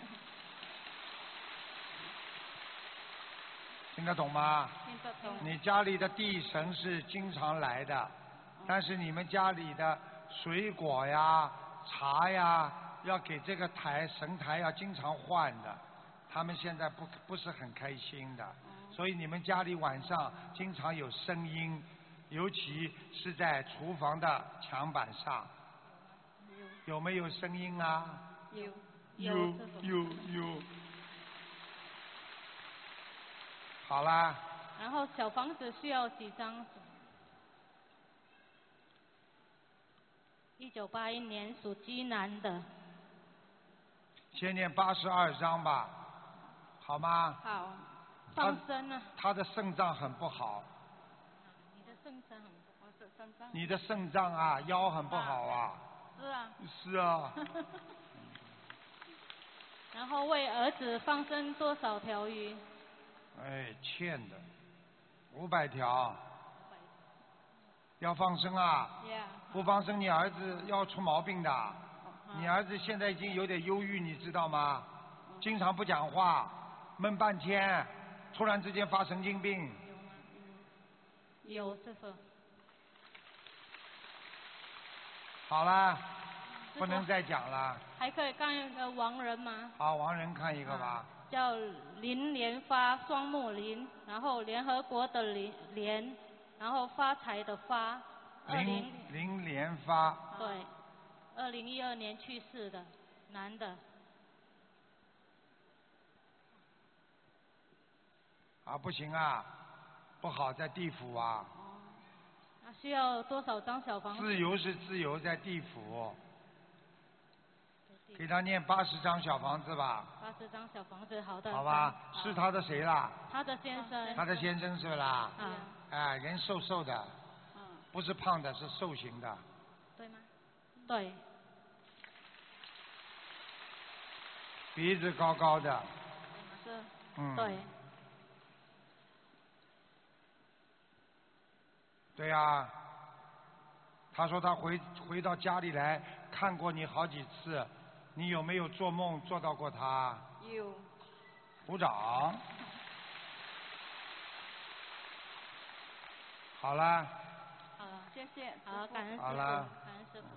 听得懂吗？ 听得懂。 你家里的地神是经常来的，但是你们家里的水果呀、茶呀，要给这个台神台要经常换的，他们现在不不是很开心的，所以你们家里晚上经常有声音，尤其是在厨房的墙板上。有没有声音啊？ 有。 有有有。好啦。 然后小房子需要几张？一九八一年属鸡男的。 先念八十二章吧，好吗？ 好。 放生呢？ 他的肾脏很不好。 你的肾脏很不好。 是肾脏。 你的肾脏啊，腰很不好啊。 是啊。 是啊。 然后为儿子放生多少条鱼？ 哎，欠的，五百条。要放生啊！ Yeah. 不放生，你儿子要出毛病的。Uh-huh. 你儿子现在已经有点忧郁，你知道吗？ Uh-huh. 经常不讲话，闷半天，突然之间发神经病。 有吗？有，师傅。 好了，不能再讲了。 还可以看一个亡人吗？ 好，亡人看一个吧。啊、 叫林莲发，双木林，然后联合国的联联，然后发财的发。 林林莲发。 对，二零一二年去世的男的。 啊，不行啊，不好，在地府啊。 那需要多少张小房子？ 自由是自由，在地府。给他念八十张小房子吧。 八十张小房子，好的。 好吧， 好是他的谁啦？ 他的先生。 他的先生是不啦？ 嗯。 哎，人瘦瘦的。 嗯。 不是胖的，是瘦型的。 对吗？对。 鼻子高高的。 是。 嗯。 对。 对呀、啊。他说他回回到家里来看过你好几次。你有没有做梦做到过他？ 有。 鼓掌。好了。 好了， 谢谢。 好，感恩师傅。 好了。 感恩师傅。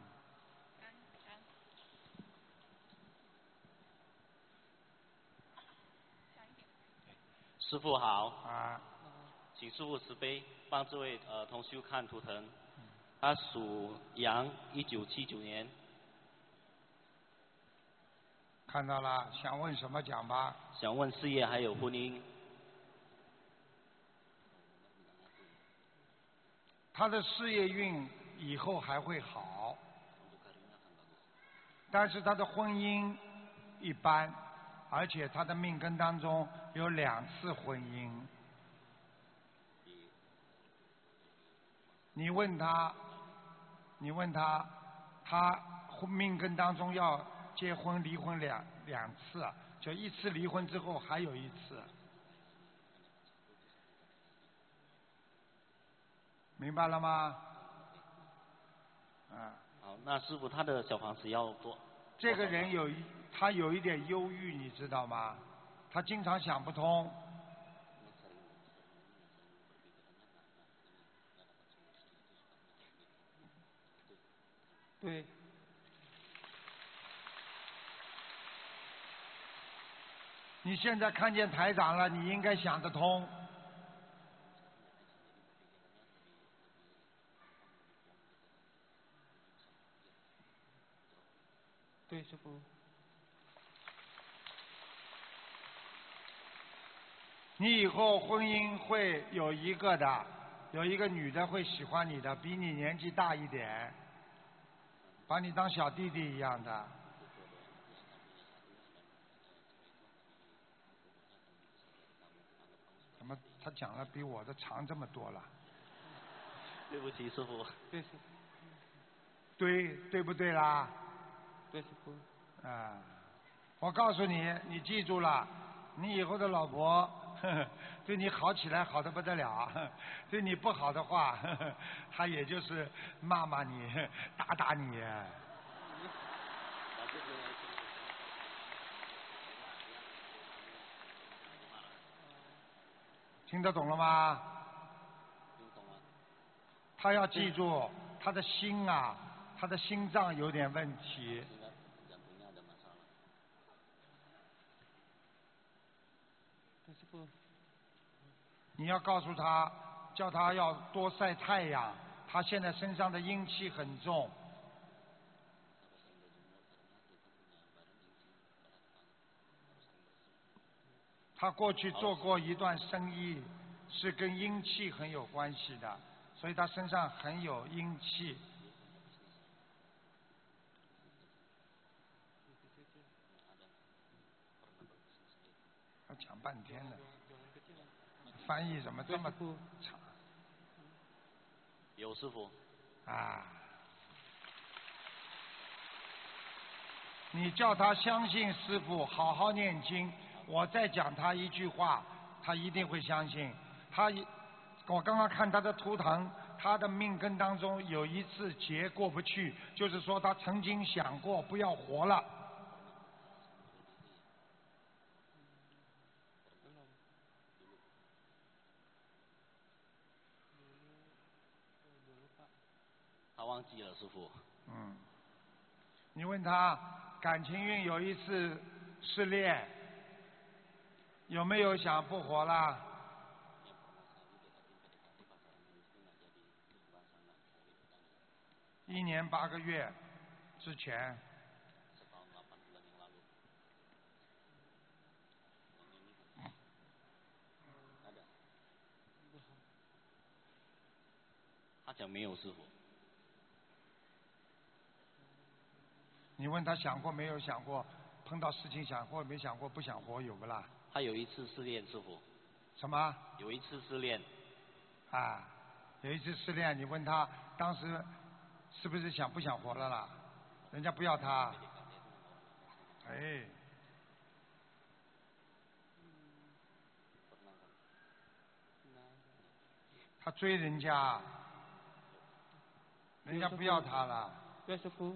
师傅好。 啊。 请师傅慈悲帮这位呃同修看图腾，他属羊，一九七九年。 看到了，想问什么讲吧。 想问事业还有婚姻。 他的事业运以后还会好，但是他的婚姻一般，而且他的命根当中有两次婚姻。你问他，你问他，他命根当中要结婚离婚两两次，就一次离婚之后还有一次，明白了吗？啊。 好，那师傅他的小房子要多？ 这个人有一他有一点忧郁，你知道吗？他经常想不通。 对。 你现在看见台长了，你应该想得通。 对，师傅。 你以后婚姻会有一个的，有一个女的会喜欢你的，比你年纪大一点，把你当小弟弟一样的。怎么他讲了比我的长这么多了？ 对不起，师傅。 对，师傅。 对，对不对啦？ 对，师傅。 啊，我告诉你，你记住了，你以后的老婆呵呵对你好起来好得不得了，呵对你不好的话，呵呵她也就是骂骂你，打打你。听得懂了吗？ 听懂了。 他要记住，他的心啊，他的心脏有点问题。 师傅。 你要告诉他，叫他要多晒太阳。他现在身上的阴气很重。他过去做过一段生意，是跟阴气很有关系的，所以他身上很有阴气。要讲半天了，翻译怎么这么长？ 有师傅。 啊！你叫他相信师父，好好念经。我再讲他一句话，他一定会相信。他，我刚刚看他的图腾，他的命根当中有一次劫过不去，就是说他曾经想过不要活了。 他忘记了，师傅。 嗯。你问他感情运有一次失恋，有没有想不活啦？一年八个月之前。 他讲没有，师傅。 你问他想过没有想过，碰到事情想过没想过，不想活有不啦？ 他有一次失恋，师傅。 什么？ 有一次失恋。 啊，有一次失恋，你问他当时是不是想不想活了啦？人家不要他。哎。他追人家，人家不要他了。 对，师傅。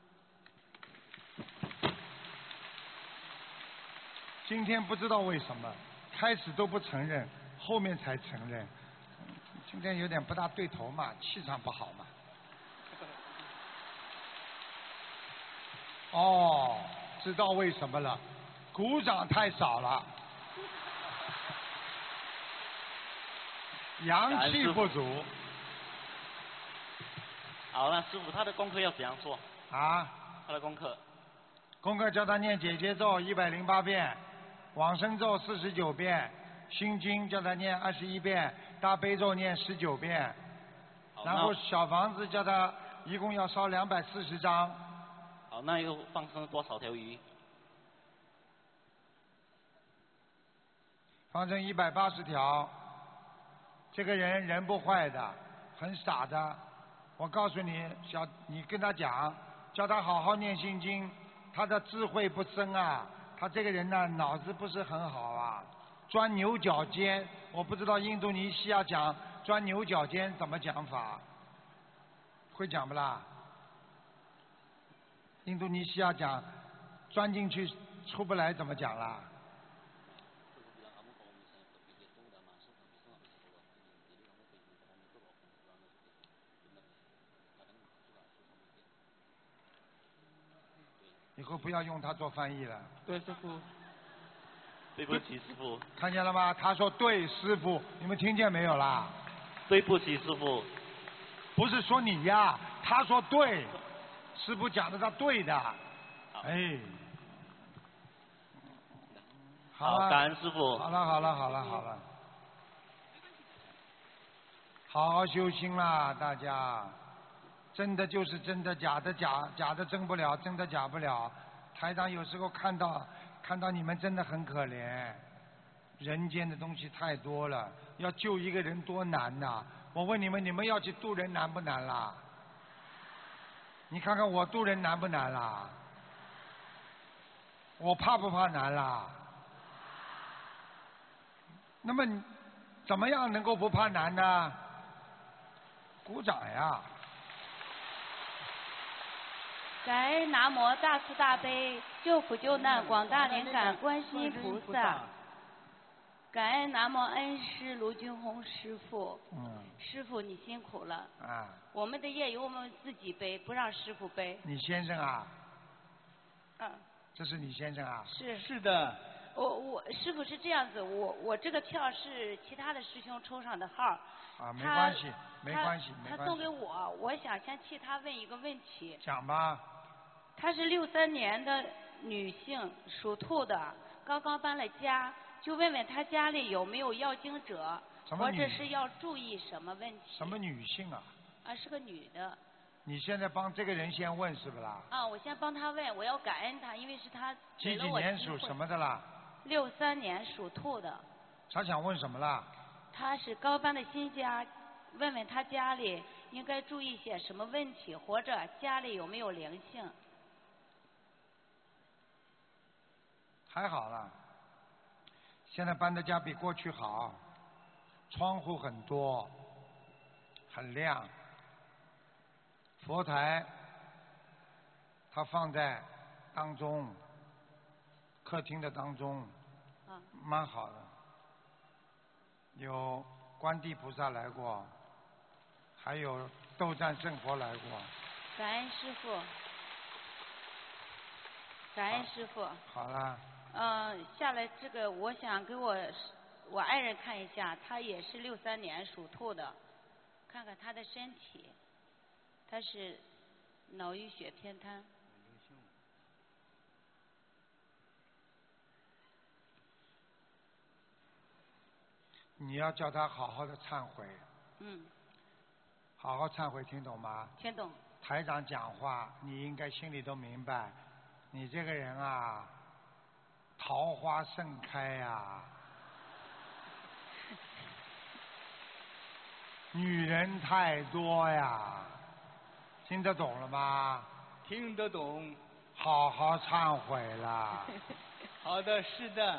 今天不知道为什么，开始都不承认，后面才承认。今天有点不大对头嘛，气场不好嘛。哦，知道为什么了，鼓掌太少了，阳气不足。 好，那师傅他的功课要怎样做？ 啊？ 他的功课。 功课叫他念解结咒一百零八遍。往生咒四十九遍，心经叫他念二十一遍，大悲咒念十九遍，然后小房子叫他一共要烧两百四十张。 好，那又放生多少条鱼？ 放生一百八十条。这个人人不坏的，很傻的。我告诉你，小你跟他讲，叫他好好念心经，他的智慧不深啊。他这个人呢，脑子不是很好啊，钻牛角尖。我不知道印度尼西亚讲钻牛角尖怎么讲法，会讲不啦？ 印度尼西亚讲钻进去出不来怎么讲啦？以后不要用它做翻译了。 对，师傅。 对不起，师傅。 看见了吗？他说对，师傅，你们听见没有啦？ 对不起，师傅。 不是说你呀，他说对，师傅讲的他对的。哎。 好，感恩师傅。 好了好了好了好了，好好修心啦，大家。真的就是真的，假的假，假的真不了，真的假不了。台长有时候看到看到你们真的很可怜，人间的东西太多了，要救一个人多难呐！我问你们，你们要去渡人难不难啦？你看看我渡人难不难啦？我怕不怕难啦？那么怎么样能够不怕难呢？鼓掌呀！ 感恩南无大慈大悲救苦救难广大灵感观世音菩萨，感恩南无恩师卢军红师傅。 嗯。 师傅你辛苦了。 啊。 我们的业由我们自己背，不让师傅背。 你先生啊？ 嗯。 这是你先生啊？ 是。 是的。 我我师傅是这样子，我我这个票是其他的师兄抽上的号。 啊，没关系，没关系，没关系。 他送给我，我想先替他问一个问题。 讲吧。 她是六三年的女性，属兔的，刚刚搬了家，就问问她家里有没有要经者，或者是要注意什么问题？ 什么女性啊？ 啊，是个女的。 你现在帮这个人先问是不啦？ 啊，我先帮她问，我要感恩她，因为是她给几几了我机会。 年属什么的啦？ 六三年属兔的。 她想问什么啦？ 她是刚搬的新家，问问她家里应该注意些什么问题，或者家里有没有灵性。 还好了，现在搬的家比过去好，窗户很多，很亮，佛台它放在当中，客厅的当中，蛮好的。有观地菩萨来过，还有斗战胜佛来过。 感恩师父，感恩师父。 好啦。 嗯，下来这个我想给我我爱人看一下，他也是六三年属兔的，看看他的身体，他是脑淤血偏瘫。 你要叫他好好的忏悔。 嗯。 好好忏悔，听懂吗？ 听懂。 台长讲话，你应该心里都明白，你这个人啊。桃花盛开呀、啊，女人太多呀，听得懂了吗？ 听得懂。 好好忏悔啦。 好的，是的。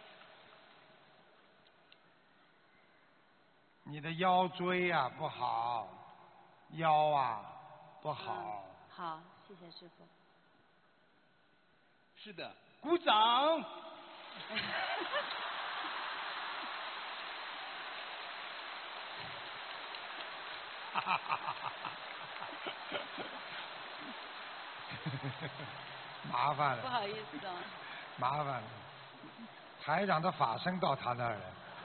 你的腰椎啊不好，腰啊不好。 嗯、好，谢谢师傅。 是的。鼓掌！ 麻烦了。 不好意思啊。 麻烦了，台长的法身到他那儿了。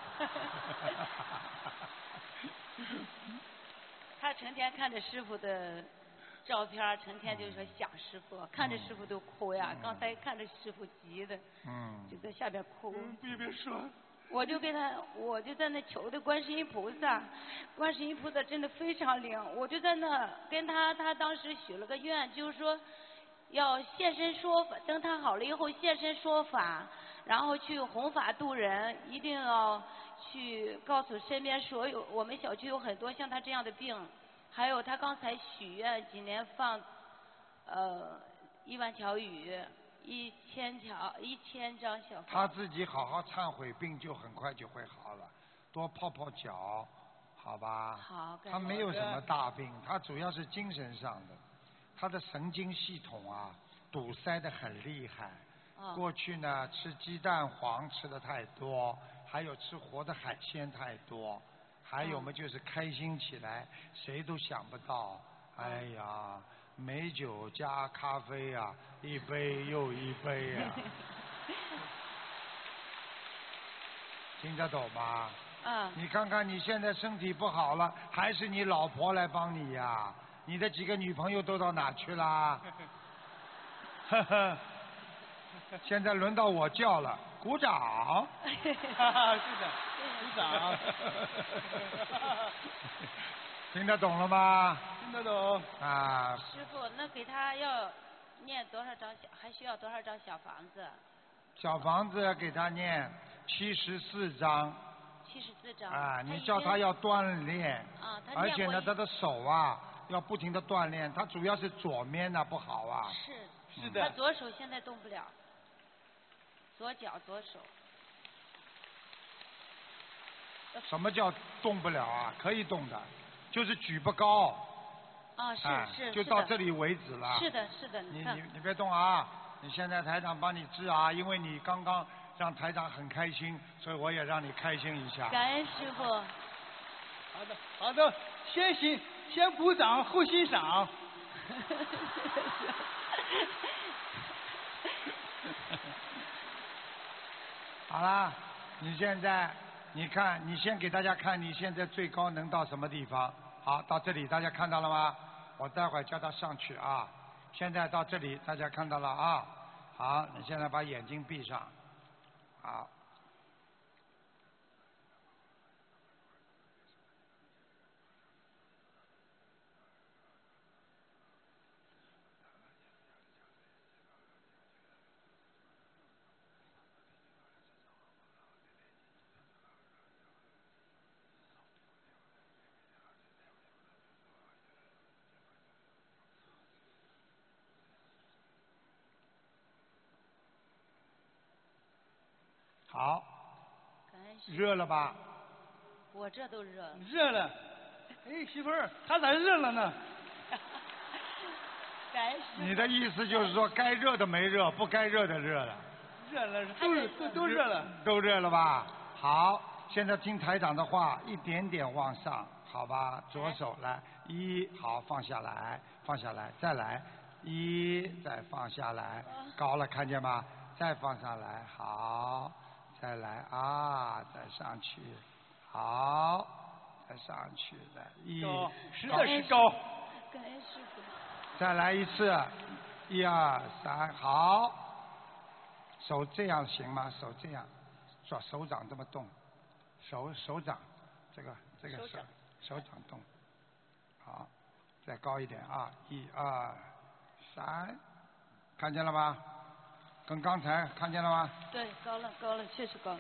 他成天看着师傅的照片，成天就说想师傅，嗯、看着师傅都哭呀。嗯、刚才看着师傅急的， 嗯， 就在下边哭。 嗯，别别说。 我就跟他，我就在那求的观世音菩萨，观世音菩萨真的非常灵。我就在那跟他，他当时许了个愿，就是说要现身说法，等他好了以后现身说法，然后去弘法度人，一定要去告诉身边所有，我们小区有很多像他这样的病。还有他刚才许愿，今年放呃一万条鱼，一千条一千张小房。 他自己好好忏悔，病就很快就会好了。多泡泡脚，好吧？ 好。 他没有什么大病，他主要是精神上的。 他的神经系统啊堵塞的很厉害。 哦、 过去呢吃鸡蛋黄吃的太多，还有吃活的海鲜太多，还有嘛就是开心起来谁都想不到，哎呀，美酒加咖啡啊，一杯又一杯啊。听得懂吗？ 嗯。 你看看你现在身体不好了，还是你老婆来帮你呀、啊？你的几个女朋友都到哪去啦？呵呵。现在轮到我叫了，鼓掌。 是的，鼓掌。 听得懂了吗？ 听得懂。 啊。 师傅，那给他要念多少张小，还需要多少张小房子？ 小房子给他念七十四章。 七十四章。 啊，你叫他要锻炼。 啊，他而且呢，他的手啊要不停的锻炼，他主要是左面呢不好啊。 是。 是的。 他左手现在动不了。左脚左手。 什么叫动不了啊？可以动的，就是举不高。 啊，是哎、 是。 就到这里为止了。 是的，是的。 你你你别动啊！你现在台长帮你治啊，因为你刚刚让台长很开心，所以我也让你开心一下。 感恩师傅。 好的，好的，先欣先鼓掌后欣赏。 好啦，你现在你看，你先给大家看你现在最高能到什么地方。好，到这里大家看到了吗？我待会儿叫他上去啊。现在到这里大家看到了啊。好，你现在把眼睛闭上。好。好，热了吧？ 我这都热。 热了，哎，媳妇儿，他咋热了呢？ 你的意思就是说，该热的没热，不该热的热了。 热了，都都都热了。 都热了吧？好，现在听台长的话，一点点往上，好吧？左手来，一，好，放下来，放下来，再来，一，再放下来，高了，看见吗？再放上来，好。再来啊，再上去，好，再上去，来一， 实在是高。 感恩师傅。 再来一次，一二三，好。手这样行吗？手这样，手手掌这么动，手手掌，这个这个手手掌动，好，再高一点啊，一二三，看见了吗？跟刚才看见了吗？ 对，高了高了，确实高了。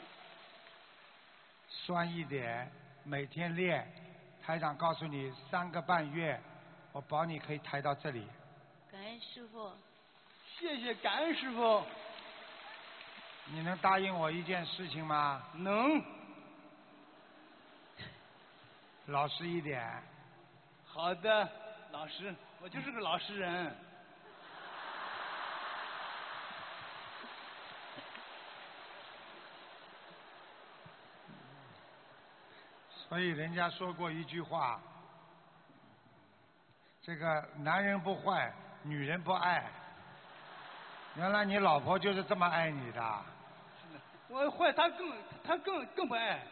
酸一点，每天练。台长告诉你，三个半月，我保你可以抬到这里。 感恩师傅。 谢谢，感恩师傅。 你能答应我一件事情吗？ 能。 老实一点。 好的，老实，我就是个老实人。 所以人家说过一句话，这个男人不坏，女人不爱。原来你老婆就是这么爱你的。 是的，我坏，她更她更更不爱。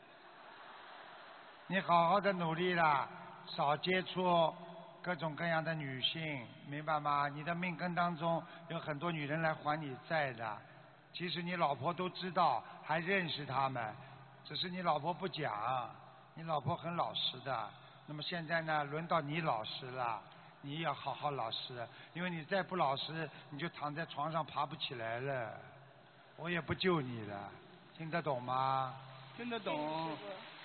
你好好的努力啦，少接触各种各样的女性，明白吗？你的命根当中有很多女人来还你债的，其实你老婆都知道，还认识她们，只是你老婆不讲。你老婆很老实的，那么现在呢，轮到你老实了，你也要好好老实，因为你再不老实，你就躺在床上爬不起来了，我也不救你了，听得懂吗？ 听得懂。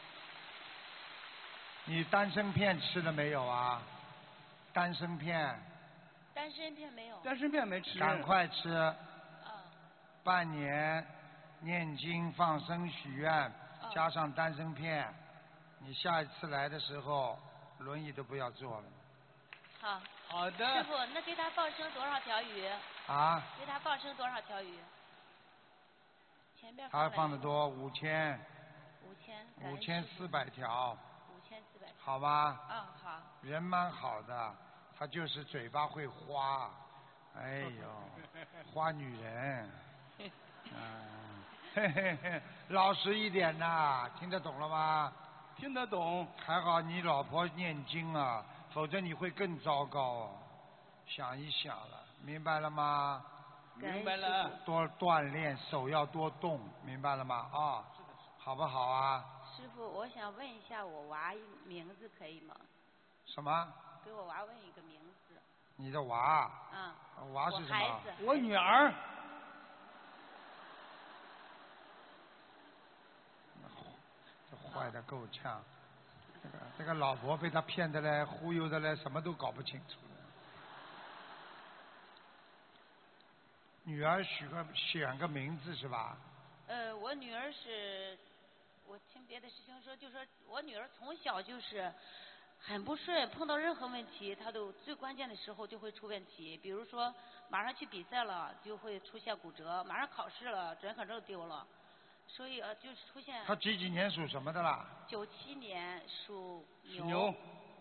你丹参片吃了没有啊？丹参片。 丹参片没有。 丹参片没吃。 赶快吃。 啊。 半年念经放生许愿，加上丹参片。你下一次来的时候，轮椅都不要坐了。 好。 好的。 师傅，那给他放生多少条鱼？ 啊？ 给他放生多少条鱼？前边他了放的多，五千。 五千。 五千四百条。 五千四百条。 好吧。 嗯，好。 人蛮好的，他就是嘴巴会花，哎呦，花女人。嗯，嘿嘿嘿，老实一点呐，听得懂了吗？ 听得懂。 还好你老婆念经啊，否则你会更糟糕。想一想了，明白了吗？ 明白了。 多锻炼，手要多动，明白了吗？啊，好不好啊？ 师傅，我想问一下我娃名字可以吗？ 什么？ 给我娃问一个名字。 你的娃？ 嗯。 娃是什么？ 我孩子。 我女儿。 这坏的够呛，这个这个老婆被他骗的嘞，忽悠的嘞，什么都搞不清楚了。女儿许个选个名字是吧？ 呃，我女儿是，我听别的师兄说，就说我女儿从小就是很不顺，碰到任何问题，她都最关键的时候就会出问题。比如说马上去比赛了，就会出现骨折；马上考试了，准考证丢了。所以呃，就是出现。 他几几年属什么的啦？ 九七年属牛。 属牛。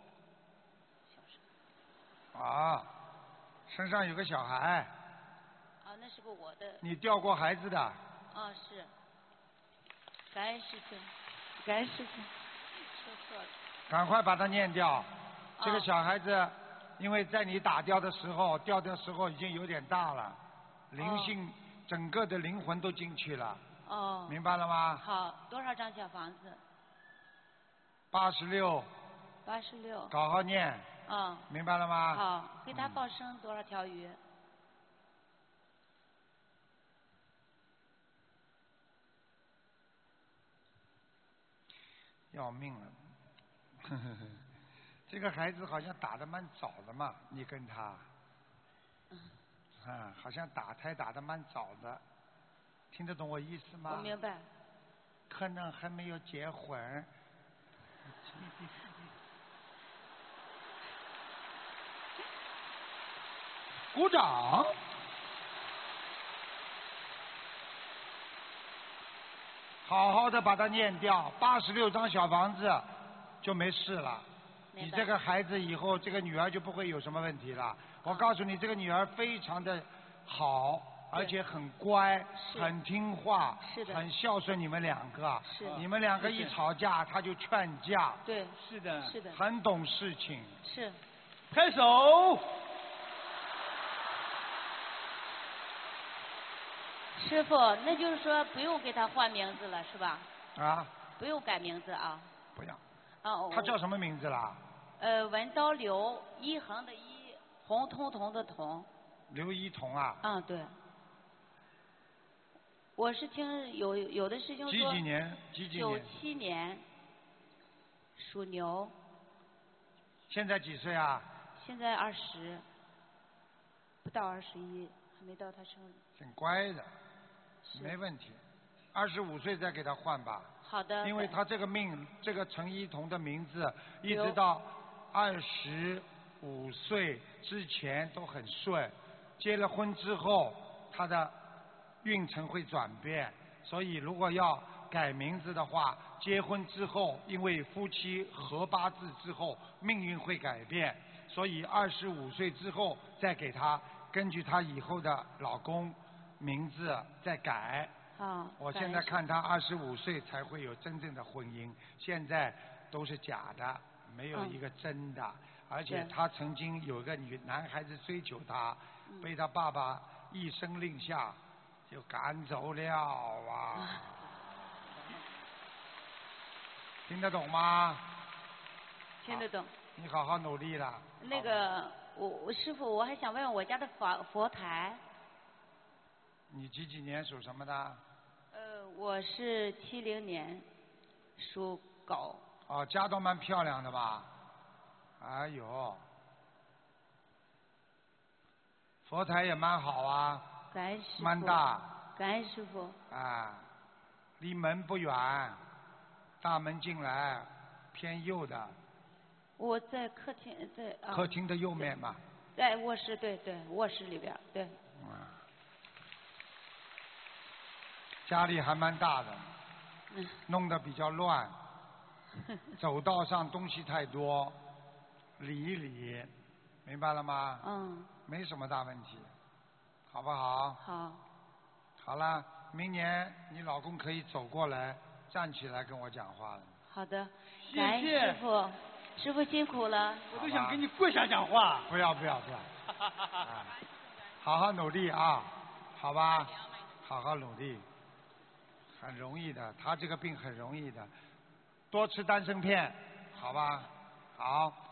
啊，身上有个小孩。 啊，那是不我的。 你掉过孩子的？ 啊，是。感恩师兄，感恩师兄，说错了。 赶快把它念掉。 啊、 这个小孩子，因为在你打掉的时候，掉的时候已经有点大了，灵性、哦、整个的灵魂都进去了。 哦， 明白了吗？ 好，多少张小房子？ 八十六。 八十六。 好好念。 嗯。 明白了吗？ 好，给他放生多少条鱼？嗯、 要命了！呵呵呵，这个孩子好像打得蛮早的嘛，你跟他。嗯。啊，好像打胎打得蛮早的。听得懂我意思吗？ 我明白。 可能还没有结婚。鼓掌。好好的把它念掉，八十六张小房子就没事了。你这个孩子以后，这个女儿就不会有什么问题了。我告诉你，这个女儿非常的好。而且很乖，很听话，很孝顺你们两个。 是。 你们两个一吵架，他就劝架。 对。 是的。 是的。 很懂事情。 是。 拍手。 师傅，那就是说不用给他换名字了，是吧？ 啊。 不用改名字啊。 不要。 哦。 他叫什么名字啦？ 呃，文刀刘，一横的一，红彤彤的彤。 刘一彤啊。 嗯，对。我是听有有的师兄说， 几几年？几几年？ 九七年，属牛。 现在几岁啊？ 现在二十，不到二十一，还没到他生日。 挺乖的，没问题。二十五岁再给他换吧。 好的。 因为他这个命，这个陈一彤的名字，一直到二十五岁之前都很顺，结了婚之后，他的运程会转变，所以如果要改名字的话，结婚之后，因为夫妻合八字之后，命运会改变，所以二十五岁之后再给他根据他以后的老公名字再改。 啊。 我现在看他二十五岁才会有真正的婚姻，现在都是假的，没有一个真的。嗯、而且他曾经有个女男孩子追求他，嗯、被他爸爸一声令下。就赶走了啊！听得懂吗？ 听得懂。 你好好努力了。 那个，我我师傅，我还想问问我家的佛佛台。 你几几年属什么的？ 呃，我是七零年，属狗。 哦，家都蛮漂亮的吧？哎呦，佛台也蛮好啊。 感恩师傅。 蛮大。 感恩师傅。 啊，离门不远，大门进来偏右的。 我在客厅，在啊。 客厅的右面嘛。 在卧室，对对，卧室里边，对。 嗯。家里还蛮大的， 嗯。 弄得比较乱，走道上东西太多，理一理，明白了吗？ 嗯。 没什么大问题，好不好？ 好。 好了，明年你老公可以走过来，站起来跟我讲话了。 好的， 谢感恩谢师傅，师傅辛苦了。 我都想给你跪下讲话。 不要不要不要，啊，好好努力啊，好吧，好好努力，很容易的，他这个病很容易的，多吃丹参片，好吧，好。